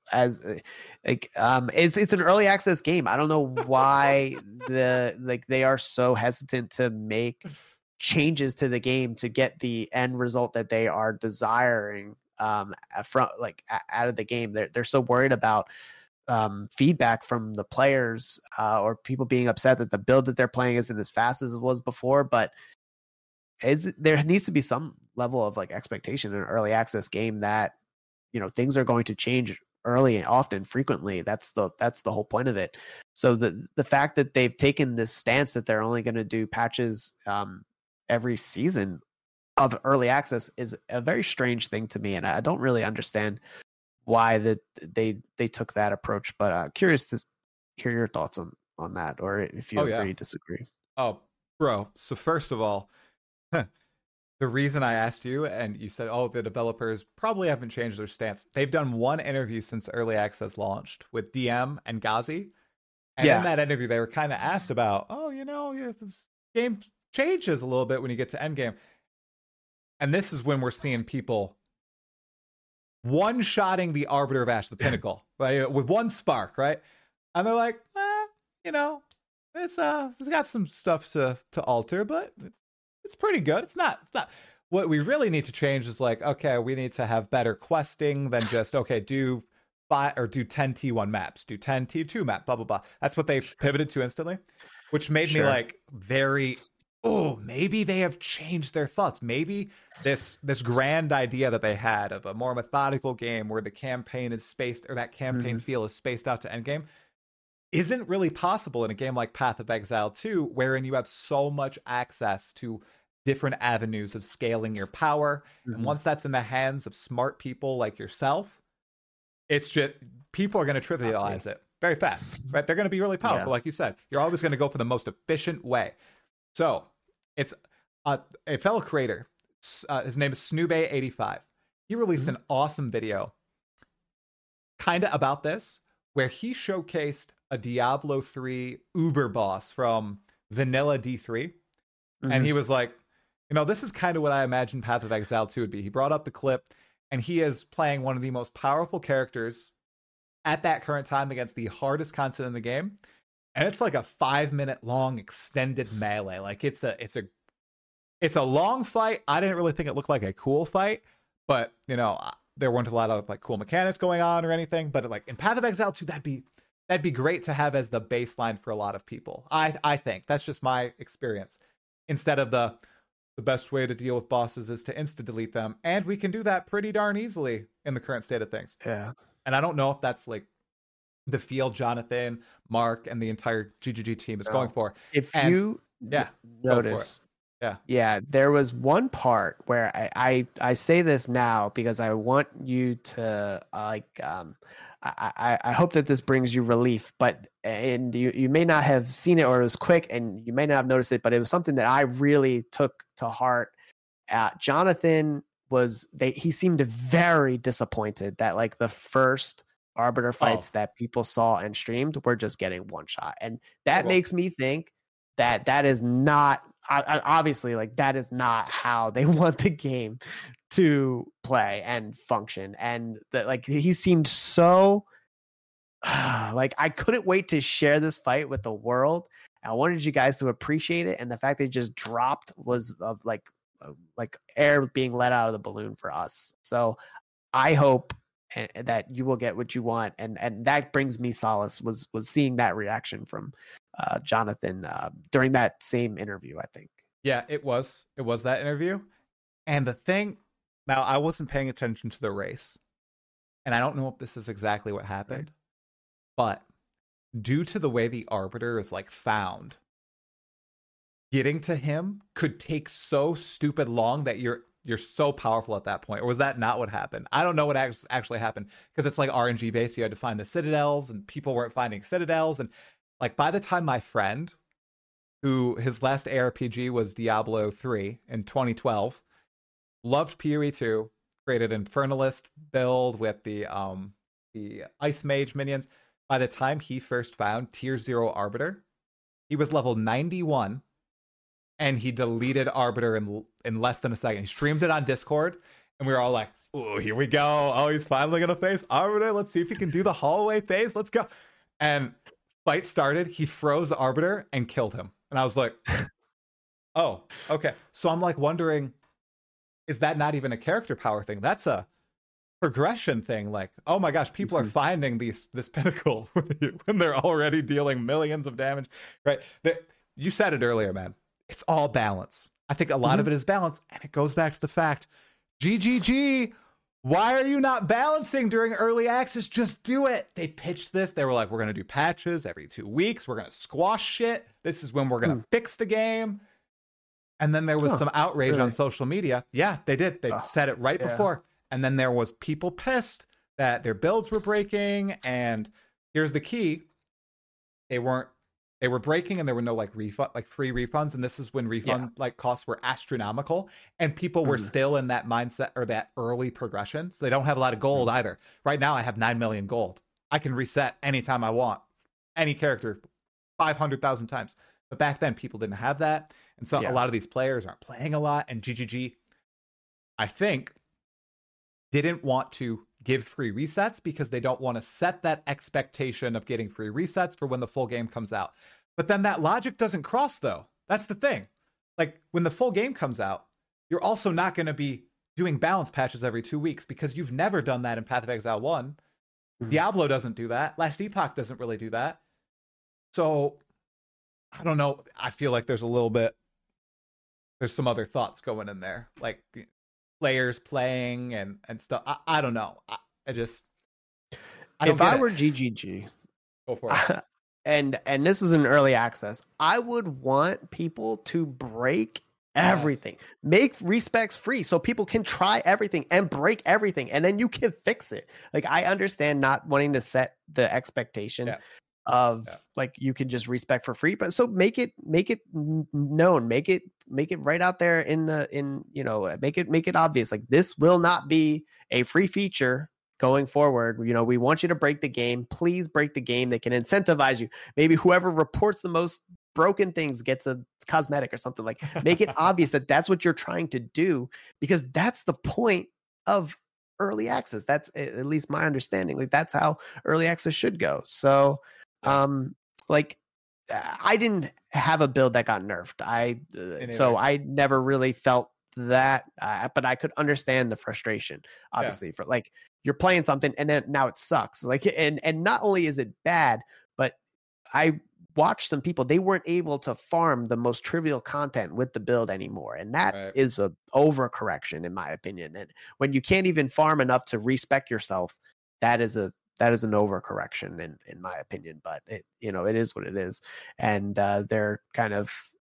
it's an early access game. I don't know why they are so hesitant to make changes to the game to get the end result that they are desiring from out of the game. They're so worried about feedback from the players or people being upset that the build that they're playing isn't as fast as it was before. But there needs to be some level of like expectation in an early access game that, you know, things are going to change early and often, frequently. That's the whole point of it. So the fact that they've taken this stance that they're only going to do patches every season of early access is a very strange thing to me, and I don't really understand why they took that approach. But curious to hear your thoughts on that, or if you agree, disagree. Oh, bro. So first of all, the reason I asked you, and you said, oh, the developers probably haven't changed their stance. They've done one interview since early access launched with DM and Ghazi. And in that interview, they were kind of asked about, oh, you know, this game changes a little bit when you get to endgame. And this is when we're seeing people one-shotting the Arbiter of Ash, the Pinnacle, right, with one spark, right? And they're like, you know, it's got some stuff to alter, but it's pretty good. It's not. What we really need to change is like, okay, we need to have better questing than just, okay, do 5 or do 10 T1 maps, do 10 T2 map, blah, blah, blah. That's what they pivoted to instantly, which made me like maybe they have changed their thoughts. Maybe this grand idea that they had of a more methodical game where the campaign is spaced, or that campaign feel is spaced out to endgame, isn't really possible in a game like Path of Exile 2, wherein you have so much access to different avenues of scaling your power. And once that's in the hands of smart people like yourself, it's just, people are going to trivialize it very fast, right? They're going to be really powerful. Like you said, you're always going to go for the most efficient way. So it's a fellow creator. His name is Snube85. He released an awesome video kind of about this, where he showcased a Diablo 3 Uber boss from vanilla D3. And he was like, you know, this is kind of what I imagined Path of Exile 2 would be. He brought up the clip, and he is playing one of the most powerful characters at that current time against the hardest content in the game. And it's like a 5-minute long extended melee. Like it's a long fight. I didn't really think it looked like a cool fight, but you know, there weren't a lot of like cool mechanics going on or anything. But like in Path of Exile 2, that'd be great to have as the baseline for a lot of people. I think that's just my experience. Instead of the best way to deal with bosses is to insta delete them, and we can do that pretty darn easily in the current state of things. Yeah. And I don't know if that's like the feel Jonathan, Mark, and the entire GGG team is going for. If you notice, there was one part where I say this now because I want you to I hope that this brings you relief, and you may not have seen it, or it was quick and you may not have noticed it, but it was something that I really took to heart. Jonathan he seemed very disappointed that like the first Arbiter fights that people saw and streamed were just getting one shot. And that makes me think that is not, obviously, like that is not how they want the game to play and function. And that, like, he seemed so like, I couldn't wait to share this fight with the world. I wanted you guys to appreciate it, and the fact they just dropped was of like air being let out of the balloon for us. So I hope that you will get what you want, and that brings me solace was seeing that reaction from Jonathan during that same interview, I think. Yeah, it was that interview. And the thing, now I wasn't paying attention to the race, and I don't know if this is exactly what happened, but due to the way the Arbiter is like found, getting to him could take so stupid long that you're so powerful at that point. Or was that not what happened? I don't know what actually happened, because it's like RNG based. You had to find the citadels, and people weren't finding citadels. And like by the time my friend, who his last ARPG was Diablo 3 in 2012, loved PoE 2, created Infernalist build with the Ice Mage minions. By the time he first found Tier 0 Arbiter, he was level 91, and he deleted Arbiter in less than a second. He streamed it on Discord, and we were all like, "Oh, here we go! Oh, he's finally gonna face Arbiter. Let's see if he can do the hallway phase. Let's go!" And fight started. He froze Arbiter and killed him, and I was like, "Oh, okay." So I'm like wondering, is that not even a character power thing? That's a progression thing. Like, oh my gosh, people are finding this pinnacle when they're already dealing millions of damage, right? You said it earlier, man. It's all balance. I think a lot of it is balance, and it goes back to the fact, GGG, why are you not balancing during early access? Just do it. They pitched this. They were like, we're going to do patches every 2 weeks. We're going to squash shit. This is when we're going to fix the game. And then there was some outrage on social media. Yeah, they did. They said it right before. And then there was people pissed that their builds were breaking. And here's the key. They were breaking, and there were no free refunds. And this is when refund costs were astronomical, and people were still in that mindset or that early progression. So they don't have a lot of gold either. Right now I have 9 million gold. I can reset anytime I want, any character 500,000 times. But back then people didn't have that. And so a lot of these players aren't playing a lot, and GGG, I think, didn't want to give free resets because they don't want to set that expectation of getting free resets for when the full game comes out. But then that logic doesn't cross, though. That's the thing. Like, when the full game comes out, you're also not going to be doing balance patches every 2 weeks because you've never done that in Path of Exile 1. Diablo doesn't do that. Last Epoch doesn't really do that. So, I don't know. I feel like there's some other thoughts going in there. Like, players playing and stuff. I don't know. If I were GGG, go for it. And this is an early access, I would want people to break everything, make respecs free so people can try everything and break everything, and then you can fix it. Like, I understand not wanting to set the expectation of like you can just respec for free, but so make it known, make it right out there make it obvious, like this will not be a free feature going forward. We want you to break the game. Please break the game. They can incentivize you. Maybe whoever reports the most broken things gets a cosmetic or something. Like, make it obvious that that's what you're trying to do, because that's the point of early access. That's at least my understanding. Like, that's how early access should go. So I didn't have a build that got nerfed. So I never really felt that, but I could understand the frustration, obviously, for like, you're playing something and then now it sucks. Like, and not only is it bad, but I watched some people, they weren't able to farm the most trivial content with the build anymore. And that is a overcorrection, in my opinion. And when you can't even farm enough to respec yourself, that is an overcorrection in my opinion. But it is what it is. And they're kind of,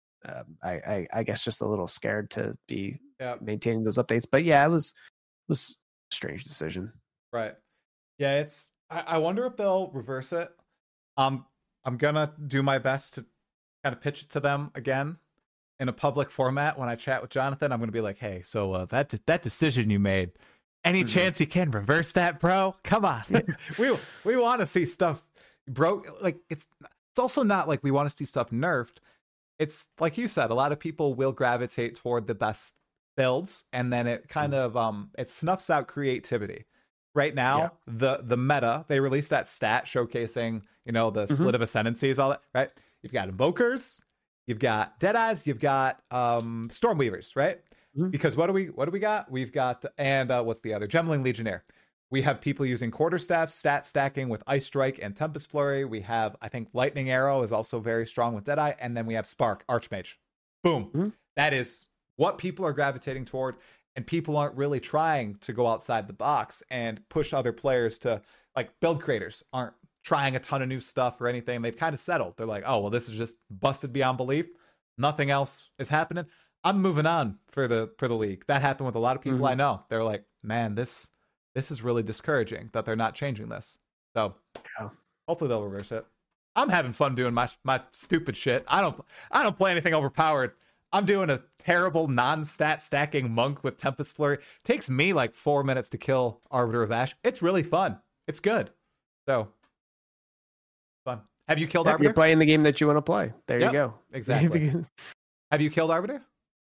I guess, just a little scared to be maintaining those updates. But yeah, it was a strange decision. Right. Yeah, I wonder if they'll reverse it. I'm gonna do my best to kind of pitch it to them again in a public format when I chat with Jonathan. I'm gonna be like, hey, so that decision you made, any chance you can reverse that, bro? Come on. we want to see stuff broke. Like, it's also not like we want to see stuff nerfed. It's like you said, a lot of people will gravitate toward the best builds, and then it kind of it snuffs out creativity. Right now, the meta, they released that stat showcasing, the split of ascendancies, all that, right? You've got Invokers, you've got Deadeyes, you've got Stormweavers, right? Because what do we got? We've got, and what's the other? Gemling Legionnaire. We have people using Quarterstaff, stat stacking with Ice Strike and Tempest Flurry. We have, I think, Lightning Arrow is also very strong with Deadeye. And then we have Spark, Archmage. Boom. That is what people are gravitating toward. And people aren't really trying to go outside the box and push other players to, like, build creators aren't trying a ton of new stuff or anything. They've kind of settled. They're like, oh, well, this is just busted beyond belief. Nothing else is happening. I'm moving on for the league. That happened with a lot of people I know. They're like, man, this is really discouraging that they're not changing this. So hopefully they'll reverse it. I'm having fun doing my stupid shit. I don't play anything overpowered. I'm doing a terrible non-stat stacking monk with Tempest Flurry. It takes me like 4 minutes to kill Arbiter of Ash. It's really fun. It's good. So fun. Have you killed Arbiter? You're playing the game that you want to play. There you go. Exactly. Have you killed Arbiter?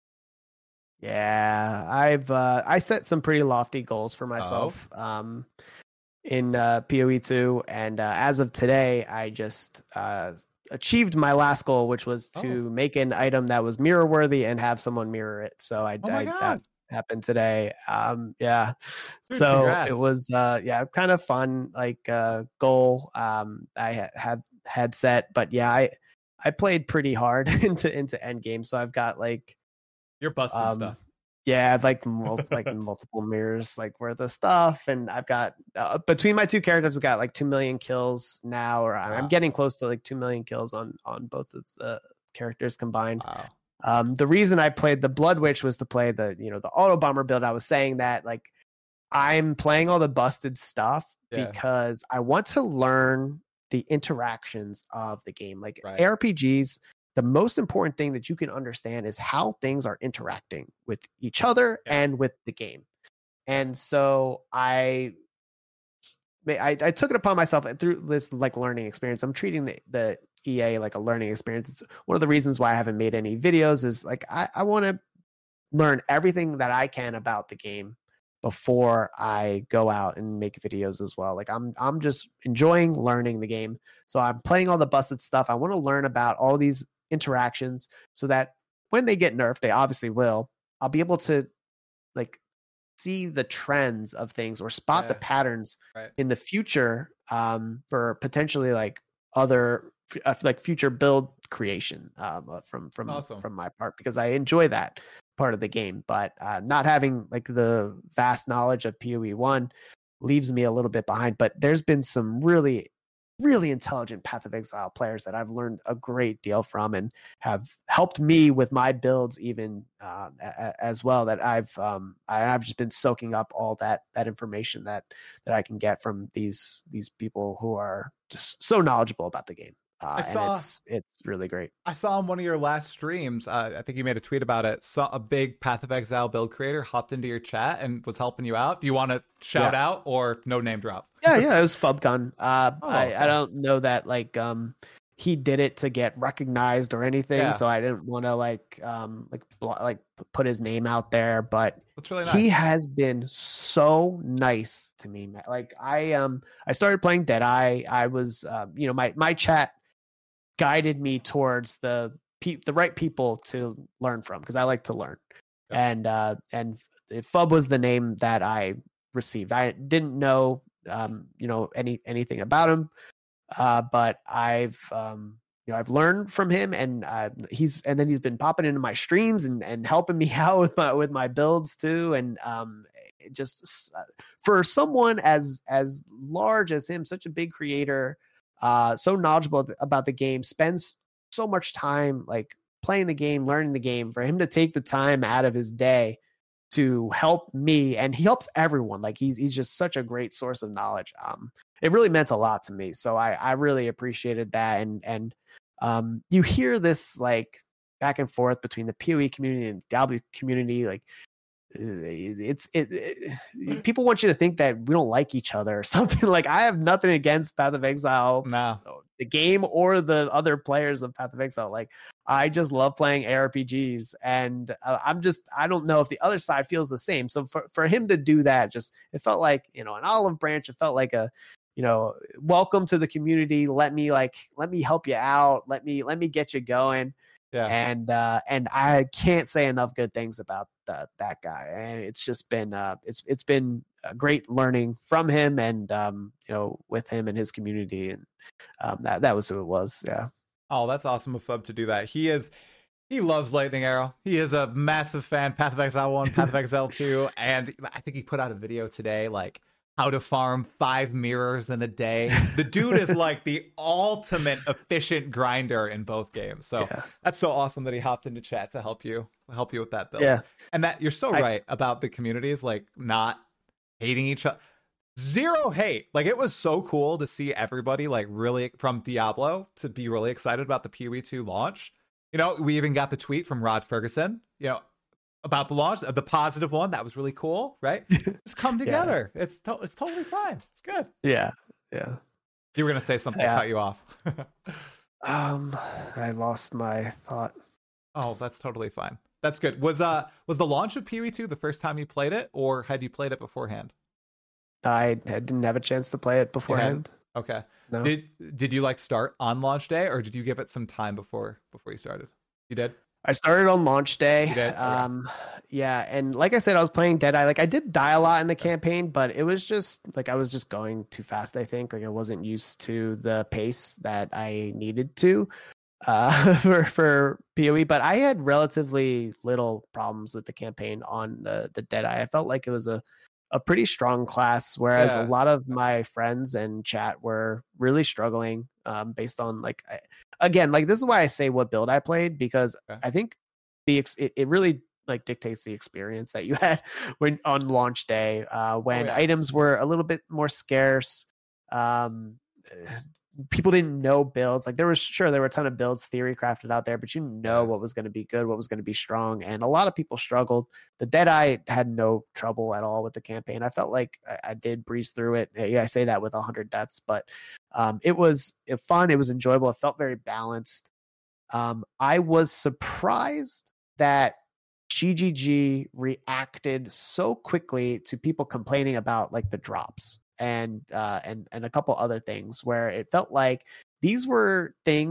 Yeah, I set some pretty lofty goals for myself in PoE 2, and as of today, I just achieved my last goal, which was to make an item that was mirror worthy and have someone mirror it. So that happened today. Yeah. Dude, so congrats. It was kind of fun, like goal I had set, but yeah, I played pretty hard into end game, so I've got like you're busting stuff. Yeah, like multiple mirrors like worth of stuff, and I've got between my two characters, I've got like 2 million kills now, or I'm getting close to like 2 million kills on both of the characters combined. Wow. The reason I played the Blood Witch was to play the auto bomber build. I was saying that like I'm playing all the busted stuff because I want to learn the interactions of the game. Like ARPGs, the most important thing that you can understand is how things are interacting with each other and with the game. And so I took it upon myself through this like learning experience. I'm treating the EA like a learning experience. It's one of the reasons why I haven't made any videos is like I want to learn everything that I can about the game before I go out and make videos as well. Like I'm just enjoying learning the game. So I'm playing all the busted stuff. I want to learn about all these interactions so that when they get nerfed, they obviously will, I'll be able to like see the trends of things or spot the patterns in the future for potentially like other like future build creation from my part, because I enjoy that part of the game. But not having like the vast knowledge of PoE 1 leaves me a little bit behind. But there's been some really intelligent Path of Exile players that I've learned a great deal from and have helped me with my builds even as well, that I've just been soaking up all that information that I can get from these people who are just so knowledgeable about the game. It's really great. I saw on one of your last streams, I think you made a tweet about it, saw a big Path of Exile build creator hopped into your chat and was helping you out. Do you want to shout out or no name drop? Yeah, it was Fubgun. I don't know that like he did it to get recognized or anything, so I didn't want to put his name out there. But that's really nice. He has been so nice to me, man. Like I started playing Deadeye. I was my chat guided me towards the right people to learn from, because I like to learn. And Fub was the name that I received. I didn't know anything about him, but I've learned from him, and he's been popping into my streams and helping me out with my builds too. And just for someone as large as him, such a big creator, so knowledgeable about the game, spends so much time like playing the game, learning the game, for him to take the time out of his day to help me, and he helps everyone. Like he's just such a great source of knowledge. It really meant a lot to me. So I really appreciated that. And you hear this like back and forth between the PoE community and Diablo community. Like people want you to think that we don't like each other or something. Like I have nothing against Path of Exile, the game, or the other players of Path of Exile. Like I just love playing ARPGs, and I don't know if the other side feels the same. So for him to do that, it felt like an olive branch. It felt like a welcome to the community. Let me help you out. Let me get you going. Yeah. And I can't say enough good things about that guy. And it's just been it's been a great learning from him, and with him and his community, and that was who it was. Yeah. Oh, that's awesome of Fub to do that. He loves Lightning Arrow. He is a massive fan. Path of Exile 1, Path of Exile 2, and I think he put out a video today like how to farm 5 mirrors in a day. The dude is like the ultimate efficient grinder in both games. So that's so awesome that he hopped into chat to help you with that build. Yeah. And that you're so right about the communities like not hating each other. Zero hate. Like it was so cool to see everybody like really from Diablo to be really excited about the PoE 2 launch. We even got the tweet from Rod Ferguson, about the launch, the positive one. That was really cool, right? Just come together. It's totally fine. It's good. Yeah. You were gonna say something. I cut you off. I lost my thought. Oh, that's totally fine. That's good. Was the launch of PoE 2 the first time you played it, or had you played it beforehand? I didn't have a chance to play it beforehand. Okay. No. Did you like start on launch day, or did you give it some time before you started? You did? I started on launch day. You did? Okay. Yeah, and like I said, I was playing Deadeye. Like I did die a lot in the campaign, but it was just like I was just going too fast, I think. Like I wasn't used to the pace that I needed to for PoE, but I had relatively little problems with the campaign on the Deadeye. I felt like it was a pretty strong class, whereas a lot of my friends and chat were really struggling based on like again, like this is why I say what build I played, because I think it really like dictates the experience that you had when on launch day when items were a little bit more scarce. People didn't know builds. Like there were a ton of builds theory crafted out there, but what was going to be good, what was going to be strong, and a lot of people struggled. The Deadeye had no trouble at all with the campaign. I felt like I did breeze through it. Yeah, I say that with 100 deaths, but it was fun. It was enjoyable. It felt very balanced. I was surprised that GGG reacted so quickly to people complaining about like the drops and a couple other things, where it felt like these were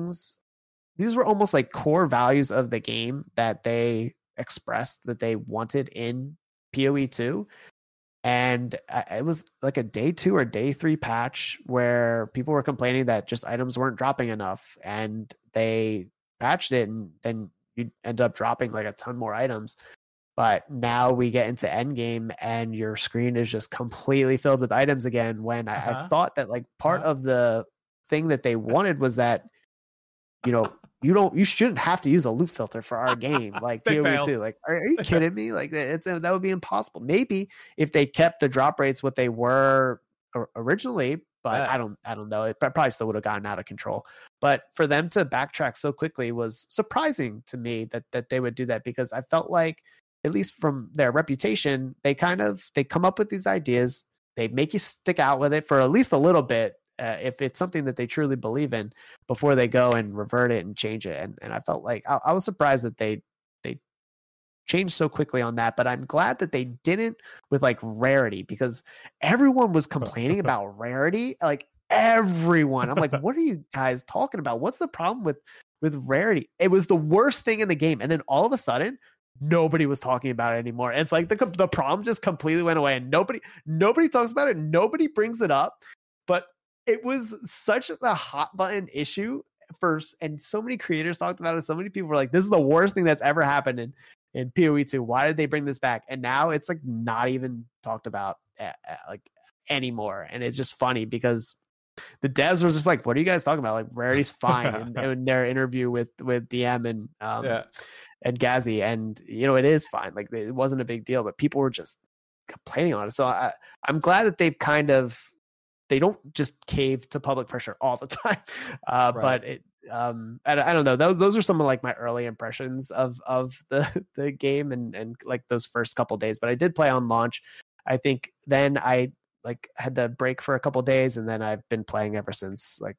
almost like core values of the game that they expressed that they wanted in PoE 2. And it was like a day 2 or day 3 patch where people were complaining that just items weren't dropping enough, and they patched it, and then you end up dropping like a ton more items. But now we get into endgame and your screen is just completely filled with items again, when I thought that like part of the thing that they wanted was that, you shouldn't have to use a loot filter for our game. Like PoE 2, like, are you kidding me? Like that would be impossible. Maybe if they kept the drop rates what they were originally, but I don't know. It probably still would have gotten out of control. But for them to backtrack so quickly was surprising to me that they would do that, because I felt like, at least from their reputation, they come up with these ideas, they make you stick out with it for at least a little bit, if it's something that they truly believe in, before they go and revert it and change it. And I felt like I was surprised that they changed so quickly on that, but I'm glad that they didn't with like rarity, because everyone was complaining about rarity. Like everyone, I'm like, what are you guys talking about? What's the problem with rarity? It was the worst thing in the game, and then all of a sudden, nobody was talking about it anymore. It's like the problem just completely went away, and nobody talks about it. Nobody brings it up, but it was such a hot button issue first. And so many creators talked about it. So many people were like, this is the worst thing that's ever happened in PoE 2. Why did they bring this back? And now it's like not even talked about like anymore. And it's just funny because the devs were just like, what are you guys talking about? Like rarity's fine. and in their interview with DM and Ghazi, and it is fine. Like it wasn't a big deal, but people were just complaining on it. So I'm glad that they don't just cave to public pressure all the time. But it, I don't know. Those are some of like my early impressions of the game and like those first couple days. But I did play on launch. I think then I like had to break for a couple days, and then I've been playing ever since. Like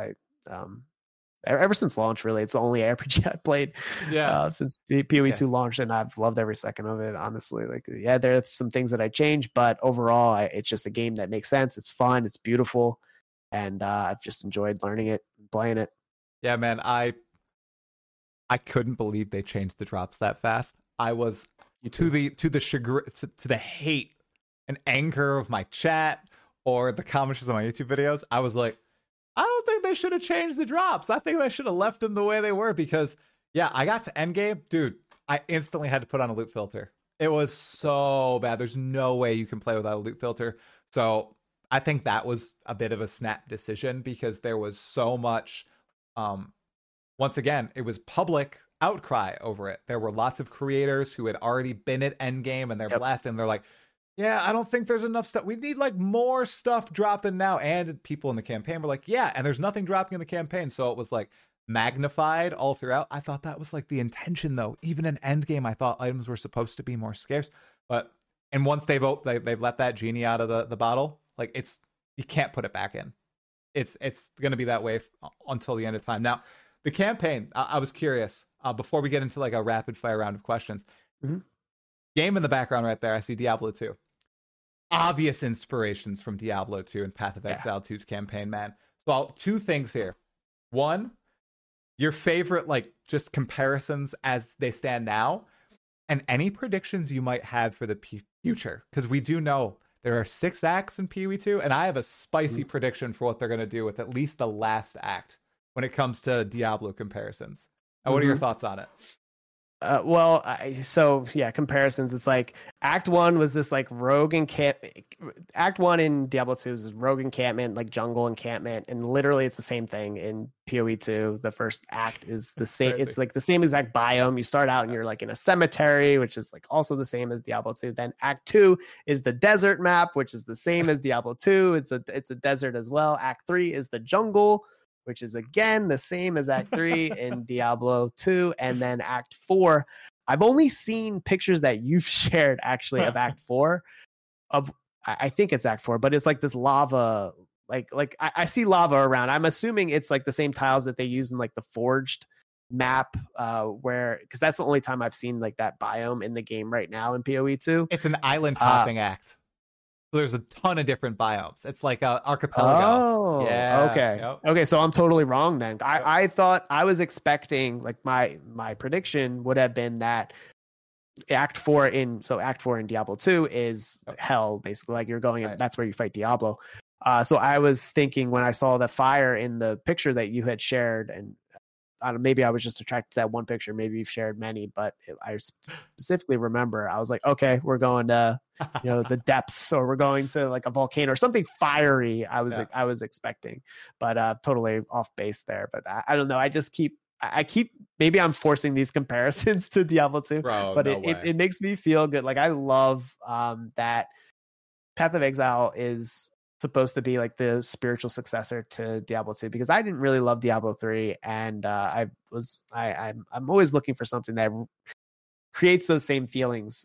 ever since launch, really. It's the only RPG I played since PoE 2 launched, and I've loved every second of it, honestly. Like, yeah, there are some things that I changed, but overall, it's just a game that makes sense. It's fun, it's beautiful, and I've just enjoyed learning it and playing it. Yeah, man, I couldn't believe they changed the drops that fast. I was to the hate and anger of my chat or the comments on my YouTube videos. I was like, I don't think they should have changed the drops. I think they should have left them the way they were, because, yeah, I got to endgame. Dude, I instantly had to put on a loot filter. It was so bad. There's no way you can play without a loot filter. So I think that was a bit of a snap decision, because there was so much, once again, it was public outcry over it. There were lots of creators who had already been at endgame, and they're blasting. They're like, yeah, I don't think there's enough stuff. We need like more stuff dropping now. And people in the campaign were like, yeah, and there's nothing dropping in the campaign. So it was like magnified all throughout. I thought that was like the intention, though. Even in endgame, I thought items were supposed to be more scarce. And once they've let that genie out of the bottle, like you can't put it back in. It's going to be that way until the end of time. Now, the campaign. I was curious before we get into like a rapid fire round of questions. Mhm. Game in the background right there. I see Diablo 2. Obvious inspirations from Diablo 2 and Path of Exile 2's campaign, man. So two things here. One, your favorite like just comparisons as they stand now, and any predictions you might have for the future, because we do know there are 6 acts in PoE 2, and I have a spicy prediction for what they're going to do with at least the last act when it comes to Diablo comparisons. And what are your thoughts on it? Comparisons. It's like Act 1 was this like rogue encampment. Act 1 in Diablo 2 is rogue encampment, like jungle encampment, and literally it's the same thing in PoE 2. The first act is the same. It's like the same exact biome. You start out and you're like in a cemetery, which is like also the same as Diablo 2. Then Act 2 is the desert map, which is the same as Diablo 2. It's a desert as well. Act 3 is the jungle, which is again the same as Act 3 in Diablo 2. And then Act 4, I've only seen pictures that you've shared actually of Act 4. I think it's Act 4, but it's like this lava, like I see lava around. I'm assuming it's like the same tiles that they use in like the Forged map, because that's the only time I've seen like that biome in the game right now in PoE 2. It's an island hopping act. So there's a ton of different biomes. It's like an archipelago. Oh, yeah. Okay. Yep. Okay. So I'm totally wrong then. I thought I was expecting like my prediction would have been that Act 4 in Diablo 2 is hell, basically. Like you're going, that's where you fight Diablo. So I was thinking when I saw the fire in the picture that you had shared, and maybe I was just attracted to that one picture. Maybe you've shared many, but I specifically remember I was like, okay, we're going to, the depths, or we're going to like a volcano or something fiery. I was expecting, but totally off base there. But I don't know. I keep maybe I'm forcing these comparisons to Diablo 2, but it makes me feel good. Like I love that Path of Exile is supposed to be like the spiritual successor to Diablo 2, because I didn't really love Diablo 3, and I'm always looking for something that creates those same feelings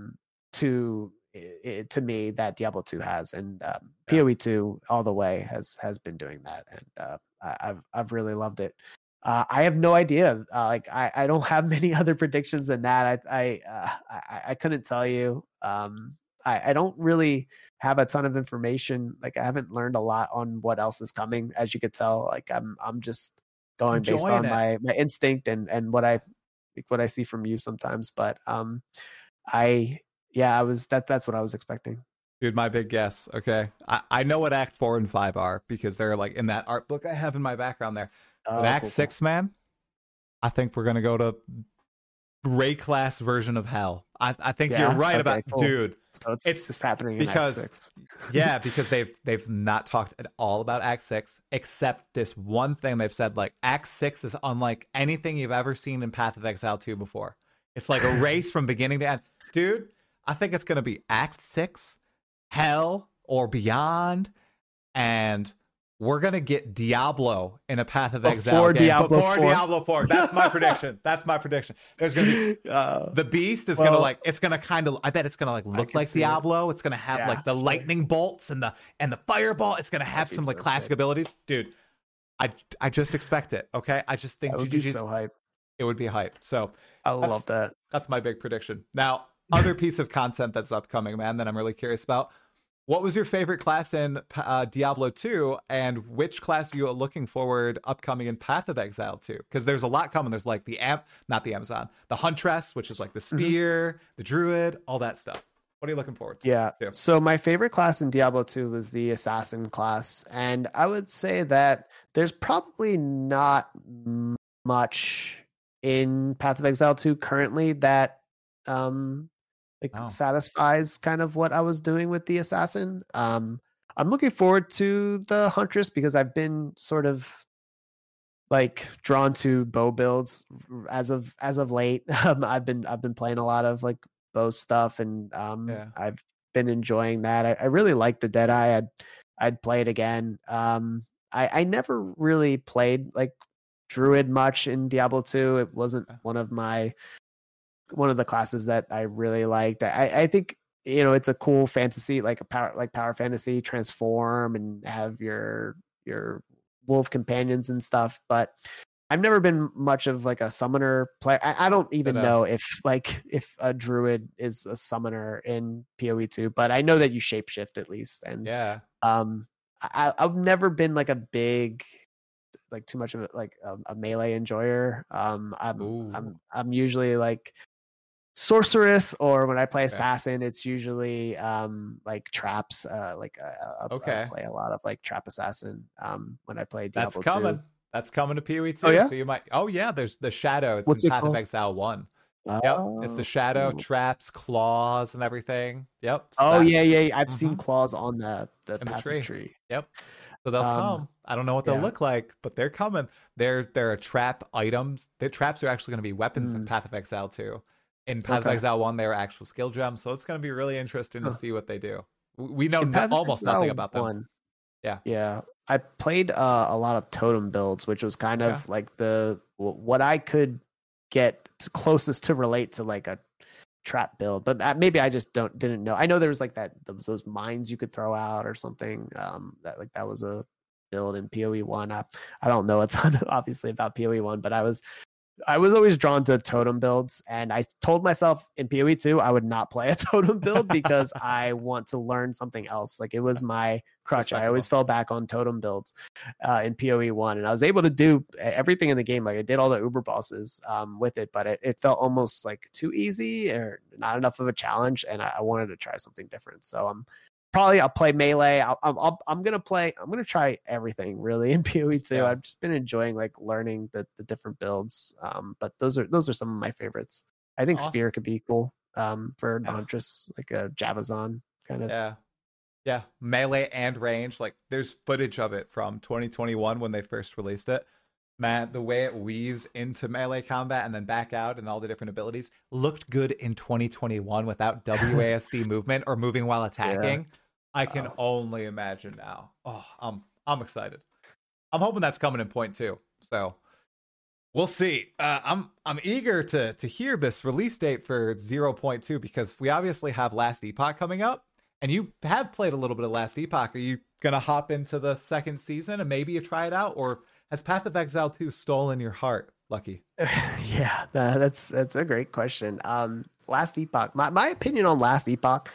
to me that Diablo 2 has, and PoE 2 all the way has been doing that, and I've really loved it. I have no idea. I don't have many other predictions than that. I couldn't tell you. I don't really have a ton of information. Like I haven't learned a lot on what else is coming, as you could tell. Like I'm just going based on my instinct and what I see from you sometimes. But that's what I was expecting. Dude, my big guess. Okay, I know what Act 4 and 5 are because they're like in that art book I have in my background there. But Act 6, man, I think we're gonna go to Ray class version of hell. I think you're right about dude. So it's just happening because in Act 6. because they've not talked at all about Act 6 except this one thing they've said, like Act 6 is unlike anything you've ever seen in Path of Exile 2 before. It's like a race from beginning to end. Dude, I think it's gonna be Act 6, hell or beyond, and we're going to get Diablo in a Path of Exile game. Before Diablo 4. That's my prediction. There's going to be... the beast is going to it's going to kind of... I bet it's going to look like Diablo. It's going to have like the lightning bolts and the fireball. It's going to have some classic abilities. Dude, I just expect it, okay? I just think... That would be so hype. It would be hype. So... I love that. That's my big prediction. Now, other piece of content that's upcoming, man, that I'm really curious about. What was your favorite class in Diablo 2, and which class are you looking forward upcoming in Path of Exile 2? Because there's a lot coming. There's like the Huntress, which is like the spear, the druid, all that stuff. What are you looking forward to? Yeah. So my favorite class in Diablo 2 was the assassin class, and I would say that there's probably not much in Path of Exile 2 currently that satisfies kind of what I was doing with the assassin. I'm looking forward to the Huntress because I've been sort of like drawn to bow builds as of late. I've been playing a lot of like bow stuff, and I've been enjoying that. I really like the Deadeye. I'd play it again. I never really played like Druid much in Diablo 2. It wasn't one of the classes that I really liked. I think it's a cool fantasy, like power fantasy, transform and have your wolf companions and stuff. But I've never been much of like a summoner player. I don't even know if a druid is a summoner in PoE2, but I know that you shapeshift at least. And Yeah. I've never been like a big, like too much of a melee enjoyer. I'm usually like sorceress, or when I play assassin, it's usually like traps. I play a lot of like trap assassin when I play Diablo 2. That's coming to PoE 2. Oh, yeah? So you might. Oh yeah, there's the shadow. It's What's in it Path called? of Exile 1. Yep, it's the shadow, traps, claws, and everything. Yep. So yeah. I've seen claws on the passive tree. Yep. So they'll come. I don't know what they'll look like, but they're coming. They're a trap items. The traps are actually going to be weapons in Path of Exile 2. In Path of Exile 1, they were actual skill gems, so it's going to be really interesting to see what they do. We know almost nothing about them. Yeah. I played a lot of totem builds, which was kind of like what I could get closest to relate to like a trap build, but maybe I just didn't know. I know there was like those mines you could throw out or something. That was a build in PoE 1. I don't know a ton obviously about PoE 1, but I was always drawn to totem builds, and I told myself in PoE 2 I would not play a totem build because I want to learn something else. Like, it was my crutch. I always fell back on totem builds in PoE 1, and I was able to do everything in the game. Like, I did all the uber bosses with it, but it felt almost like too easy or not enough of a challenge, and I wanted to try something different. So I'll play melee. I'm gonna try everything really in PoE2. Yeah. I've just been enjoying like learning the different builds. But those are some of my favorites. I think Spear could be cool for Huntress, like a Javazon kind of. Yeah, melee and range. Like, there's footage of it from 2021 when they first released it. Man, the way it weaves into melee combat and then back out and all the different abilities looked good in 2021 without WASD movement or moving while attacking. I can only imagine now. Oh, I'm excited. I'm hoping that's coming in point 2. So we'll see. I'm eager to hear this release date for 0.2 because we obviously have Last Epoch coming up, and you have played a little bit of Last Epoch. Are you gonna hop into the second season and maybe you try it out, or has Path of Exile 2 stolen your heart, Lucky? Yeah, that's a great question. Last Epoch. My opinion on Last Epoch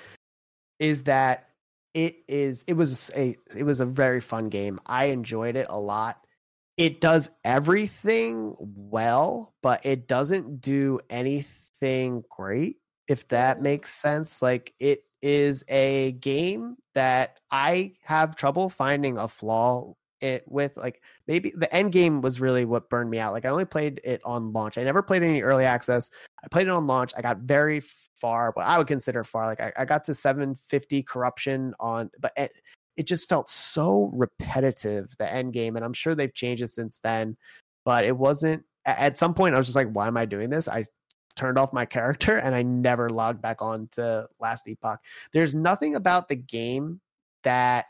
is that it was a very fun game. I enjoyed it a lot. It does everything well, but it doesn't do anything great, if that makes sense. Like, it is a game that I have trouble finding a flaw with. Like, maybe the end game was really what burned me out. Like, I only played it on launch. I never played any early access. I played it on launch. I got very far, what I would consider far. Like, I got to 750 corruption but it just felt so repetitive, the end game. And I'm sure they've changed it since then, but it wasn't. At some point I was just like, why am I doing this? I turned off my character and I never logged back on to Last Epoch. There's nothing about the game that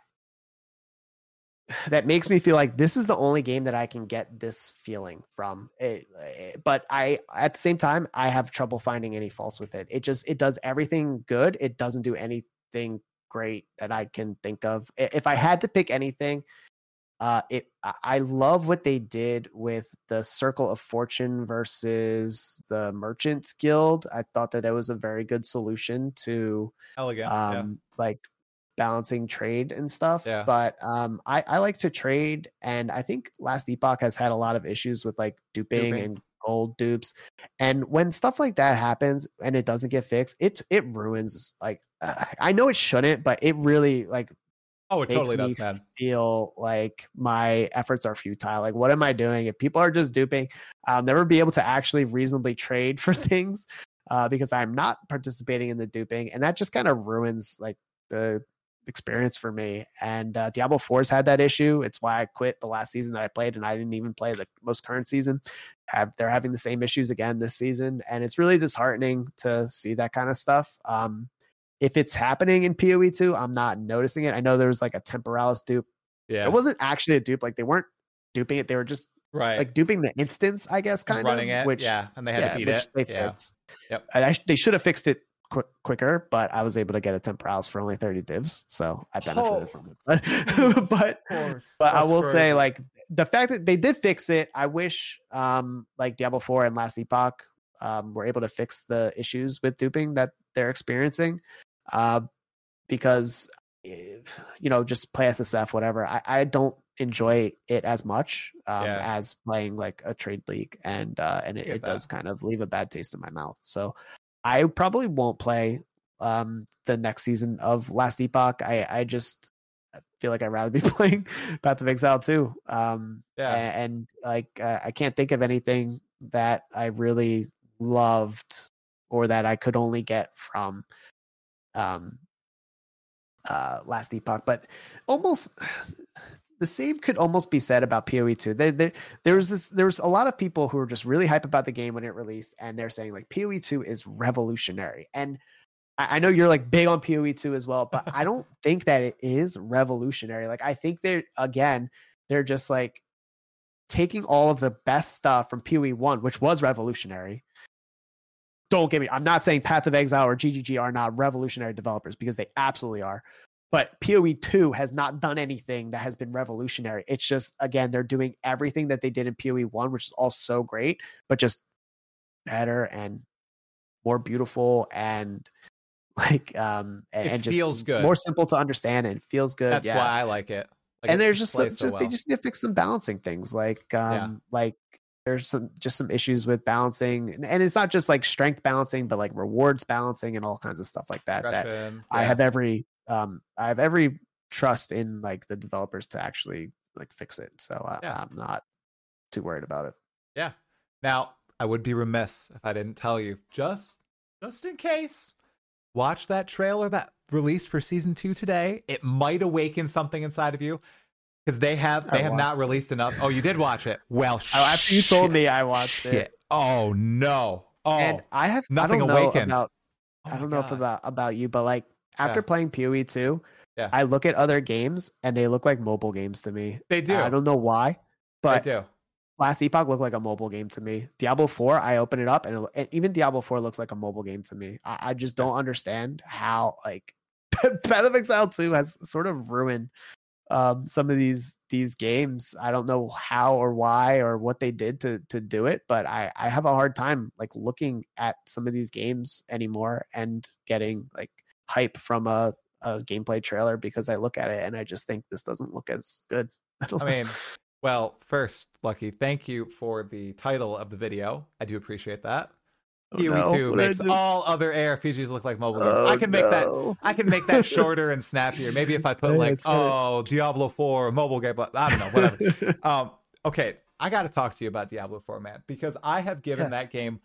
makes me feel like this is the only game that I can get this feeling from it. But at the same time, I have trouble finding any faults with it. It does everything good. It doesn't do anything great that I can think of. If I had to pick anything, I love what they did with the Circle of Fortune versus the Merchants Guild. I thought that it was a very good solution to like balancing trade and stuff. But I like to trade, and I think Last Epoch has had a lot of issues with like duping and gold dupes, and when stuff like that happens and it doesn't get fixed, it ruins, like, I know it shouldn't, but it really, like, it totally does, man. Feel like my efforts are futile. Like, what am I doing? If people are just duping, I'll never be able to actually reasonably trade for things because I'm not participating in the duping, and that just kind of ruins like the experience for me. And Diablo 4's had that issue. It's why I quit the last season that I played, and I didn't even play the most current season. They're having the same issues again this season, and it's really disheartening to see that kind of stuff. If it's happening in PoE2, I'm not noticing it. I know there was like a Temporalis dupe. It wasn't actually a dupe. Like, they weren't duping it. They were just like duping the instance, I guess, kind running of. It, which, and they had to beat it. They fixed. Yep. And they should have fixed it quicker, but I was able to get a Temporalis for only 30 divs, so I benefited from it. But I will say, like, the fact that they did fix it, I wish like Diablo 4 and Last Epoch were able to fix the issues with duping that they're experiencing. Because just play SSF, whatever. I don't enjoy it as much as playing like a trade league, and it does kind of leave a bad taste in my mouth. So I probably won't play the next season of Last Epoch. I just feel like I'd rather be playing Path of Exile 2. And like I can't think of anything that I really loved or that I could only get from Last Epoch, but almost the same could almost be said about PoE2. There was a lot of people who were just really hype about the game when it released, and they're saying like PoE2 is revolutionary. And I know you're like big on PoE2 as well, but I don't think that it is revolutionary. Like I think they're just like taking all of the best stuff from PoE1, which was revolutionary. Don't get me. I'm not saying Path of Exile or GGG are not revolutionary developers, because they absolutely are. But PoE2 has not done anything that has been revolutionary. It's just, again, they're doing everything that they did in PoE1, which is all so great, but just better and more beautiful and like and just feels good, more simple to understand, and feels good. That's why I like it. Like, and there's just they just need to fix some balancing things, like there's some issues with balancing, and it's not just like strength balancing, but like rewards balancing and all kinds of stuff like that. I have every trust in like the developers to actually like fix it. So I'm not too worried about it. Yeah. Now I would be remiss if I didn't tell you, just in case, watch that trailer that released for season 2 today. It might awaken something inside of you. Because they have not released enough. Oh, you did watch it. Well, after you told me, I watched it. Oh no. Oh, and I have nothing awakened. I don't know about you, but like after playing PoE2, I look at other games and they look like mobile games to me. They do. I don't know why, but they do. Last Epoch looked like a mobile game to me. Diablo 4, I open it up and even Diablo 4 looks like a mobile game to me. I just don't understand how like Path of Exile 2 has sort of ruined some of these games. I don't know how or why or what they did to do it, but I have a hard time like looking at some of these games anymore and getting like hype from a gameplay trailer, because I look at it and I just think this doesn't look as good. I mean, well, first, Lucky, thank you for the title of the video. I do appreciate that. PoE2 makes all other ARPGs look like mobile games. I can make that shorter and snappier. Maybe if I put Diablo 4 mobile game, I don't know, whatever. Okay, I got to talk to you about Diablo 4, man, because I have given that game.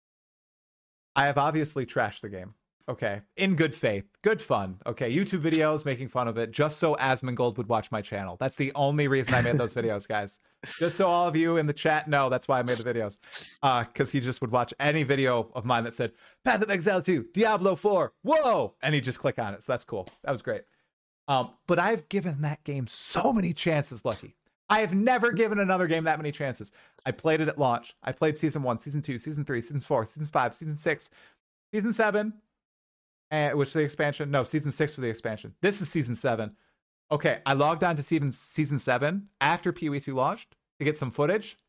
I have obviously trashed the game. Okay, in good faith, good fun. Okay, YouTube videos making fun of it just so Asmongold would watch my channel. That's the only reason I made those videos, guys. Just so all of you in the chat know, that's why I made the videos. Because he just would watch any video of mine that said Path of Exile 2, Diablo 4, whoa, and he'd just click on it. So that's cool. That was great. But I've given that game so many chances, Lucky. I have never given another game that many chances. I played it at launch. I played Season 1, Season 2, Season 3, Season 4, Season 5, Season 6, Season 7, which is the expansion. No, Season 6 for the expansion. This is Season 7. Okay, I logged on to Season 7 after PoE2 launched to get some footage.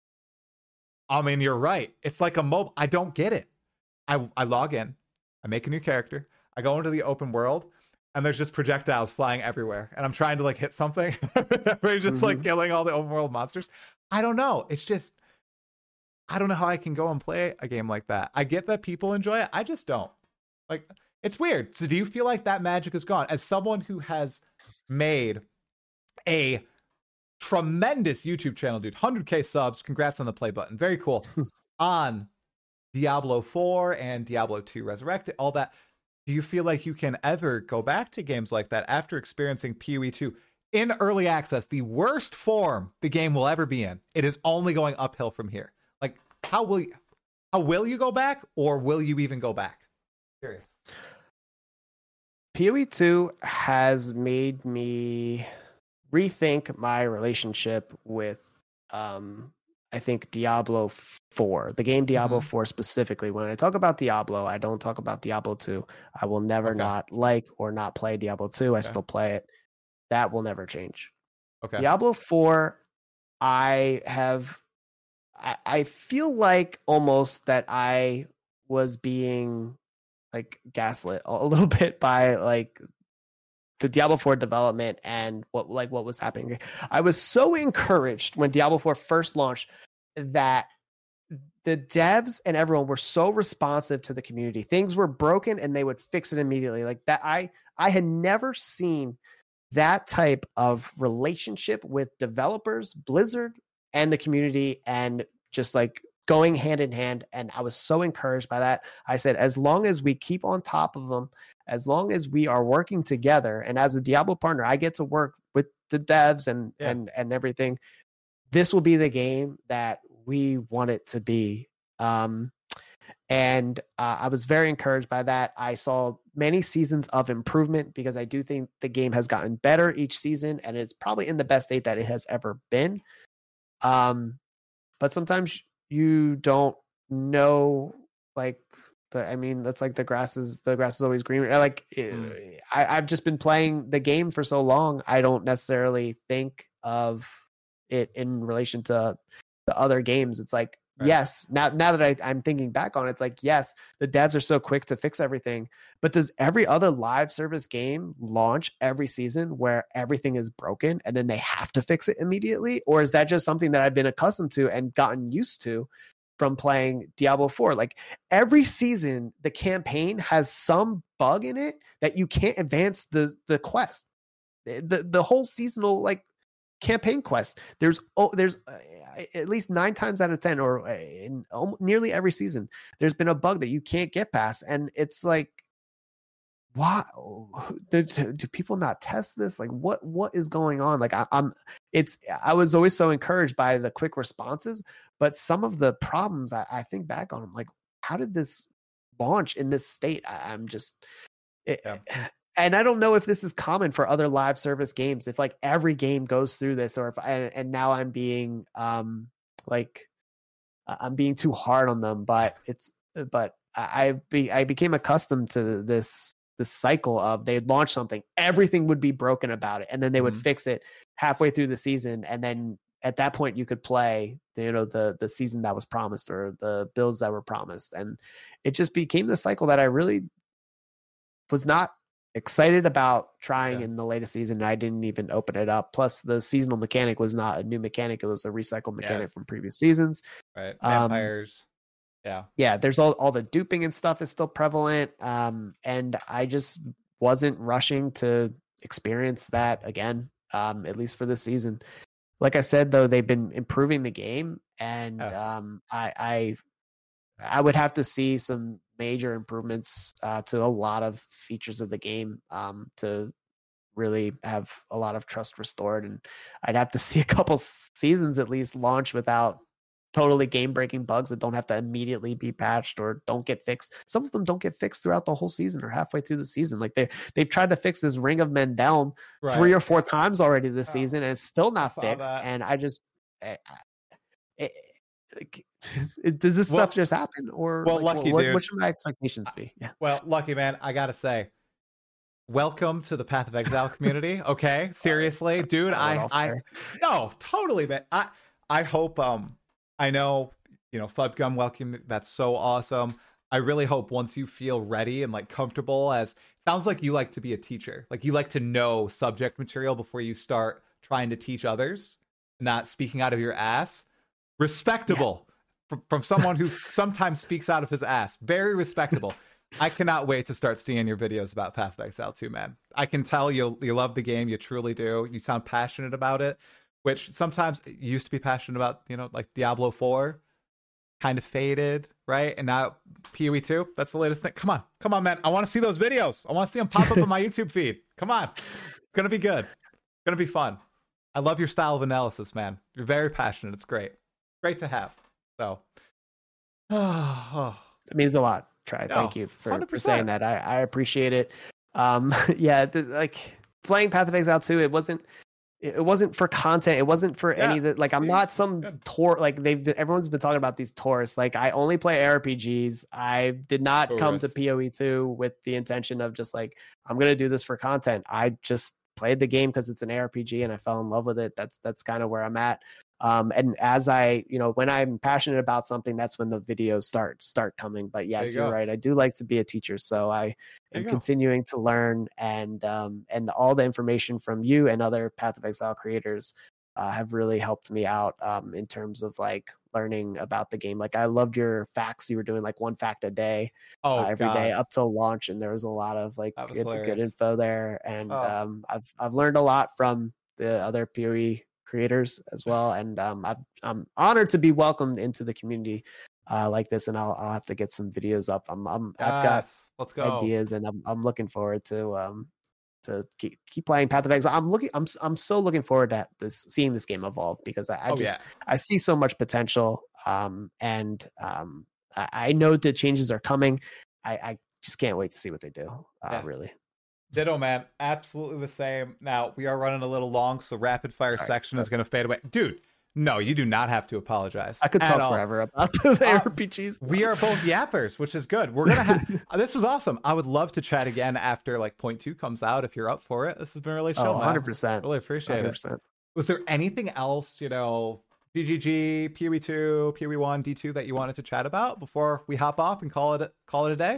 I mean, you're right. It's like a mobile. I don't get it. I log in. I make a new character. I go into the open world, and there's just projectiles flying everywhere. And I'm trying to like hit something. We're just like killing all the open world monsters. I don't know. It's just, I don't know how I can go and play a game like that. I get that people enjoy it. I just don't. Like, it's weird. So do you feel like that magic is gone? As someone who has made a tremendous YouTube channel, dude, 100K subs, congrats on the play button. Very cool. On Diablo 4 and Diablo 2 Resurrected, all that. Do you feel like you can ever go back to games like that after experiencing PoE2 in early access, the worst form the game will ever be in? It is only going uphill from here. Like, how will you go back, or will you even go back? Curious. PoE2 has made me rethink my relationship with, I think, Diablo 4. The game Diablo 4 specifically. When I talk about Diablo, I don't talk about Diablo 2. I will never not like or not play Diablo 2. I still play it. That will never change. Okay. Diablo 4 I feel like almost that I was being like gaslit a little bit by like the Diablo 4 development and what was happening. I was so encouraged when Diablo 4 first launched that the devs and everyone were so responsive to the community. Things were broken and they would fix it immediately. Like that, I had never seen that type of relationship with developers, Blizzard, and the community, and just like going hand in hand. And I was so encouraged by that. I said, as long as we keep on top of them, as long as we are working together, and as a Diablo partner, I get to work with the devs and everything, this will be the game that we want it to be. And I was very encouraged by that. I saw many seasons of improvement because I do think the game has gotten better each season, and it's probably in the best state that it has ever been. But sometimes you don't know, like, that's like the grass is always green. Like, I've just been playing the game for so long, I don't necessarily think of it in relation to the other games. It's like, right. Yes, now that I'm thinking back on it, it's like, yes, the devs are so quick to fix everything, but does every other live service game launch every season where everything is broken and then they have to fix it immediately? Or is that just something that I've been accustomed to and gotten used to from playing Diablo 4? Like, every season, the campaign has some bug in it that you can't advance the quest. The whole seasonal, like, campaign quest, there's at least 9 times out of 10, or in nearly every season, there's been a bug that you can't get past, and it's like, wow, do people not test this? Like, what is going on? Like, I was always so encouraged by the quick responses, but some of the problems, I think back on them, like, how did this launch in this state? And I don't know if this is common for other live service games, if like every game goes through this, or if and now I'm being I'm being too hard on them, but I became accustomed to this cycle of they'd launch something, everything would be broken about it, and then they would fix it halfway through the season, and then at that point you could play the season that was promised, or the builds that were promised, and it just became the cycle that I really was not excited about trying in the latest season, and I didn't even open it up. Plus, the seasonal mechanic was not a new mechanic; it was a recycled mechanic from previous seasons. Right, vampires. Yeah. There's all the duping and stuff is still prevalent, and I just wasn't rushing to experience that again. At least for this season. Like I said, though, they've been improving the game, and I would have to see some major improvements to a lot of features of the game to really have a lot of trust restored, and I'd have to see a couple seasons at least launch without totally game-breaking bugs that don't have to immediately be patched or don't get fixed. Some of them don't get fixed throughout the whole season or halfway through the season. Like they've tried to fix this Ring of Mendeln 3 or 4 times already this season, and it's still not fixed. And I just does this stuff just happen, or Lucky, what should my expectations be? Yeah. Well, Lucky, man, I gotta say, welcome to the Path of Exile community. Okay, seriously, dude. No, totally, man. I hope I know, FUBGum, welcome. That's so awesome. I really hope once you feel ready and like comfortable, as sounds like you like to be a teacher, like you like to know subject material before you start trying to teach others, not speaking out of your ass. Respectable from someone who sometimes speaks out of his ass. Very respectable. I cannot wait to start seeing your videos about Path of Exile 2, man. I can tell you love the game. You truly do. You sound passionate about it, which sometimes you used to be passionate about, like Diablo 4 kind of faded, right? And now PoE 2, that's the latest thing. Come on, man. I want to see those videos. I want to see them pop up on my YouTube feed. Come on. It's going to be good. It's going to be fun. I love your style of analysis, man. You're very passionate. It's great. Great to have. So it means a lot. Thank you for saying that. I appreciate it. Like playing Path of Exile 2, it wasn't for content. It wasn't for any that, like, I'm not some tour, like everyone's been talking about these tourists. Like, I only play RPGs. I did not come to PoE 2 with the intention of just like, I'm going to do this for content. I just played the game because it's an ARPG and I fell in love with it. That's kind of where I'm at. And as I, when I'm passionate about something, that's when the videos start coming. But yes, you're right. I do like to be a teacher, so I am continuing to learn, and all the information from you and other Path of Exile creators have really helped me out in terms of like learning about the game. Like I loved your facts. You were doing like 1 fact a day every day up till launch, and there was a lot of like good info there. And I've learned a lot from the other PoE creators as well, and I'm honored to be welcomed into the community like this, and I'll have to get some videos up. I've got ideas, and I'm looking forward to keep playing Path of Exile. I'm so looking forward to seeing this game evolve, because I see so much potential, and I know the changes are coming. I just can't wait to see what they do. Really. Ditto, man. Absolutely the same. Now, we are running a little long, so rapid fire section is going to fade away. Dude, no, you do not have to apologize. I could talk forever about the RPGs. We are both yappers, which is good. We're going to have... This was awesome. I would love to chat again after like point 2 comes out, if you're up for it. This has been really chill, 100%. Really appreciate 100%. it. Was there anything else, GGG, PoE 2, PoE 1, D2 that you wanted to chat about before we hop off and call it a day?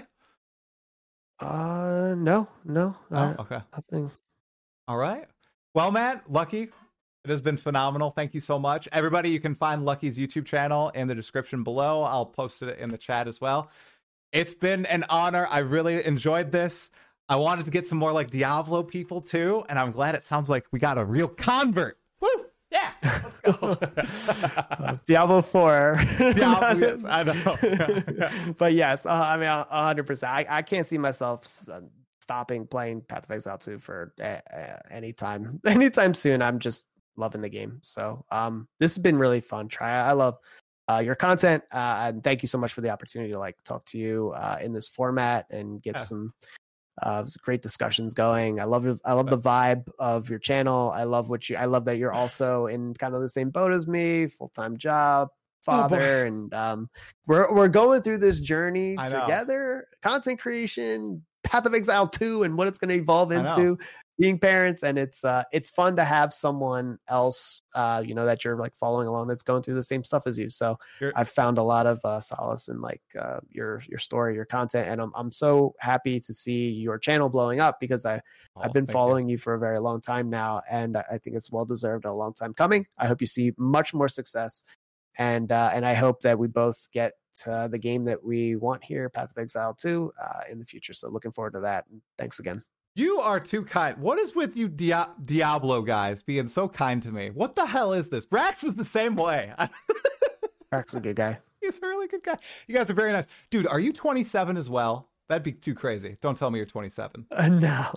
No. Okay. Nothing. All right. Well, man, Lucky, it has been phenomenal. Thank you so much. Everybody, you can find Lucky's YouTube channel in the description below. I'll post it in the chat as well. It's been an honor. I really enjoyed this. I wanted to get some more like Diablo people too, and I'm glad it sounds like we got a real convert. Woo! Yeah, let's go. Diablo 4. Yes, I know. But yes, I mean, 100%. I can't see myself stopping playing Path of Exile 2 for anytime soon. I'm just loving the game. So this has been really fun. I love your content, and thank you so much for the opportunity to like talk to you in this format and get some great discussions going. I love the vibe of your channel. I love that you're also in kind of the same boat as me, full-time job, father, and we're going through this journey together. Content creation, Path of Exile 2, and what it's going to evolve into, being parents, and it's fun to have someone else that you're like following along that's going through the same stuff as you. So I've found a lot of solace in like your story, your content, and I'm so happy to see your channel blowing up, because I've been following you for a very long time now, and I think it's well deserved, a long time coming. I hope you see much more success, and I hope that we both get the game that we want here, Path of Exile 2, in the future. So looking forward to that. And thanks again. You are too kind. What is with you Diablo guys being so kind to me? What the hell is this? Brax was the same way. Brax is a good guy. He's a really good guy. You guys are very nice. Dude, are you 27 as well? That'd be too crazy. Don't tell me you're 27. No.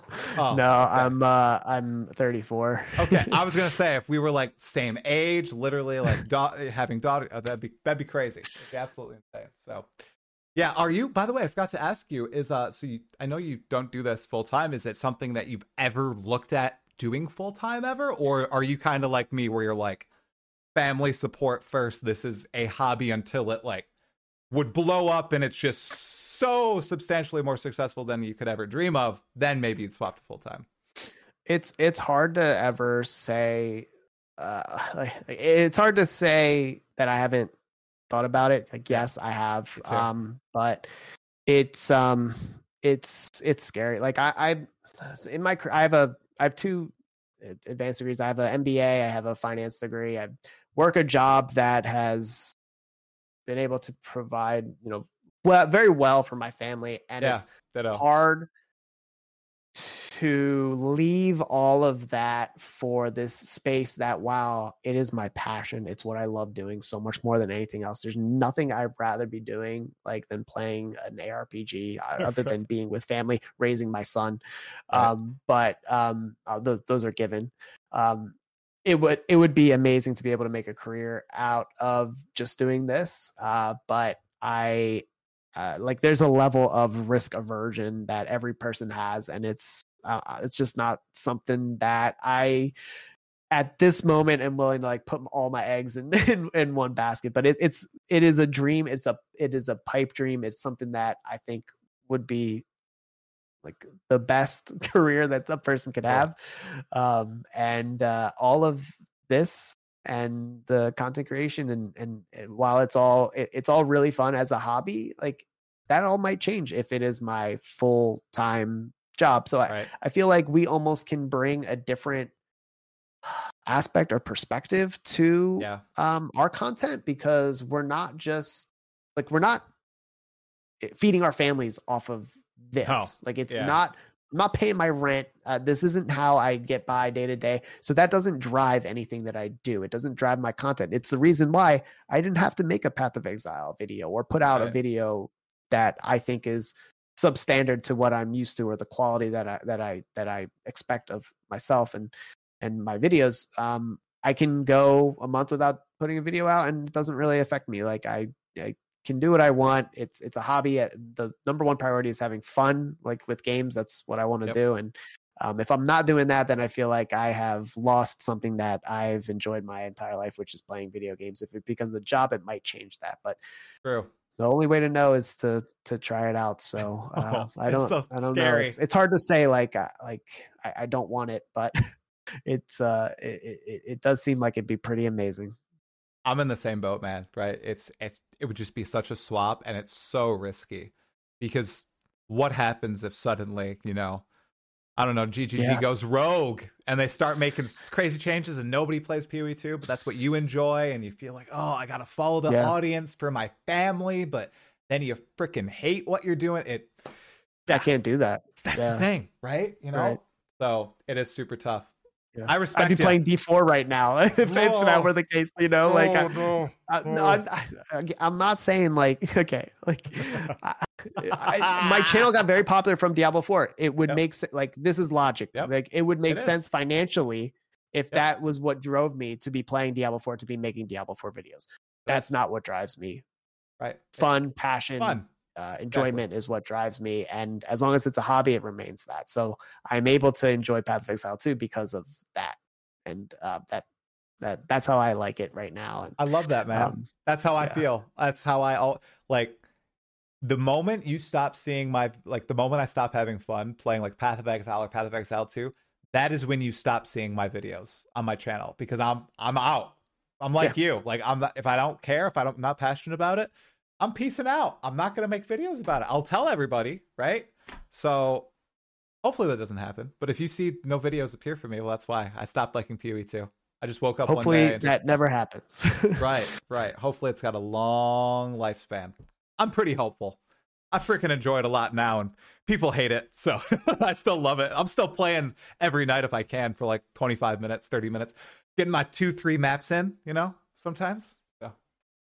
I'm 34. Okay, I was gonna say if we were like same age, literally like having daughter, that'd be crazy. It'd be absolutely insane. So. Yeah, are you, by the way, I forgot to ask you, I know you don't do this full time. Is it something that you've ever looked at doing full time ever? Or are you kind of like me where you're like, family support first, this is a hobby until it like would blow up and it's just so substantially more successful than you could ever dream of, then maybe you'd swap to full time? It's hard to ever say, it's hard to say that I haven't thought about it. Like, yes, I have, but it's scary. Like I have 2 advanced degrees. I have an MBA, I have a finance degree. I work a job that has been able to provide, very well for my family, and it's hard to leave all of that for this space that, wow, it is my passion. It's what I love doing so much more than anything else. There's nothing I'd rather be doing than playing an ARPG other than being with family, raising my son. But those are given. It would be amazing to be able to make a career out of just doing this. But there's a level of risk aversion that every person has, and it's just not something that I, at this moment, am willing to like put all my eggs in one basket. But it is a dream. It is a pipe dream. It's something that I think would be like the best career that a person could have. And all of this and the content creation, and while it's all really fun as a hobby, like that all might change if it is my full-time job. So I feel like we almost can bring a different aspect or perspective to our content, because we're not just like, we're not feeding our families off of this. Like it's not, I'm not paying my rent. This isn't how I get by day to day. So that doesn't drive anything that I do. It doesn't drive my content. It's the reason why I didn't have to make a Path of Exile video or put out a video that I think is substandard to what I'm used to, or the quality that I expect of myself and my videos. I can go a month without putting a video out, and it doesn't really affect me. Like I can do what I want. It's a hobby. The number one priority is having fun, like with games. That's what I want to do. And if I'm not doing that, then I feel like I have lost something that I've enjoyed my entire life, which is playing video games. If it becomes a job, it might change that. But true. The only way to know is to try it out. So I don't know. It's hard to say. Like I don't want it, but it does seem like it'd be pretty amazing. I'm in the same boat, man. Right? It would just be such a swap, and it's so risky, because what happens if suddenly, I don't know, GGG goes rogue and they start making crazy changes and nobody plays PoE 2, but that's what you enjoy, and you feel like, oh, I gotta follow the audience for my family, but then you freaking hate what you're doing. I can't do that. That's the thing, right? So it is super tough. Yeah. I respect. I'd be playing D4 right now if that were the case. I'm not saying like okay, like my channel got very popular from Diablo 4. It would make like, this is logic. Like it would make sense financially if that was what drove me to be playing Diablo 4, to be making Diablo 4 videos. That's not what drives me. Right. Fun, passion, enjoyment is what drives me, and as long as it's a hobby, it remains that. So I'm able to enjoy Path of Exile 2 because of that, and that's how I like it right now. And I love that, man. That's how I feel. That's how I like. The moment you stop seeing the moment I stop having fun playing like Path of Exile or Path of Exile 2, that is when you stop seeing my videos on my channel, because I'm out. I'm like you. Like if I don't care, if I'm not passionate about it, I'm peacing out. I'm not going to make videos about it. I'll tell everybody, right? So hopefully that doesn't happen. But if you see no videos appear for me, well, that's why I stopped liking PoE 2. I just woke up one day. Hopefully that never happens. Right. Hopefully it's got a long lifespan. I'm pretty hopeful. I freaking enjoy it a lot now, and people hate it. So I still love it. I'm still playing every night if I can for like 25 minutes, 30 minutes, getting my 2-3 maps in, sometimes. So.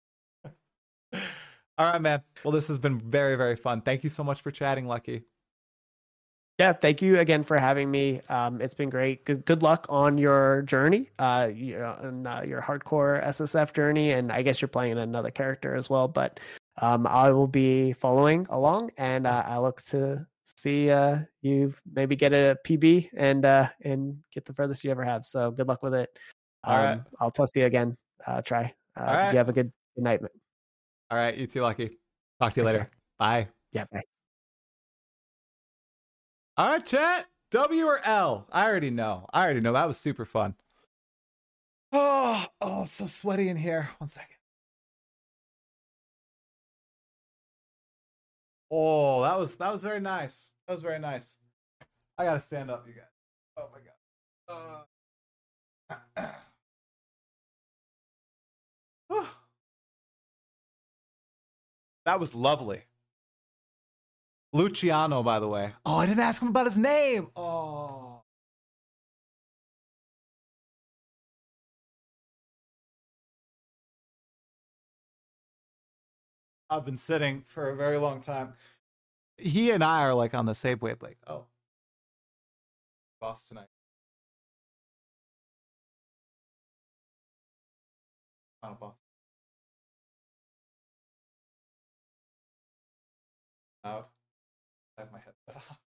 All right, man. Well, this has been very, very fun. Thank you so much for chatting, Lucky. Yeah, thank you again for having me. It's been great. Good luck on your journey, your hardcore SSF journey, and I guess you're playing another character as well. But I will be following along, and I look to see you maybe get a PB and get the furthest you ever have. So good luck with it. All right. I'll talk to you again. Try. All right. You have a good night. All right, you too, Lucky. Talk to you later. Bye. Yeah, bye. All right, chat. W or L? I already know. That was super fun. Oh, it's so sweaty in here. 1 second. Oh, that was very nice. That was very nice. I gotta stand up, you guys. Oh my god. That was lovely. Luciano, by the way. Oh, I didn't ask him about his name. Oh. I've been sitting for a very long time. He and I are like on the same wave, like, oh, boss tonight. Final boss. Out. I have my headset off.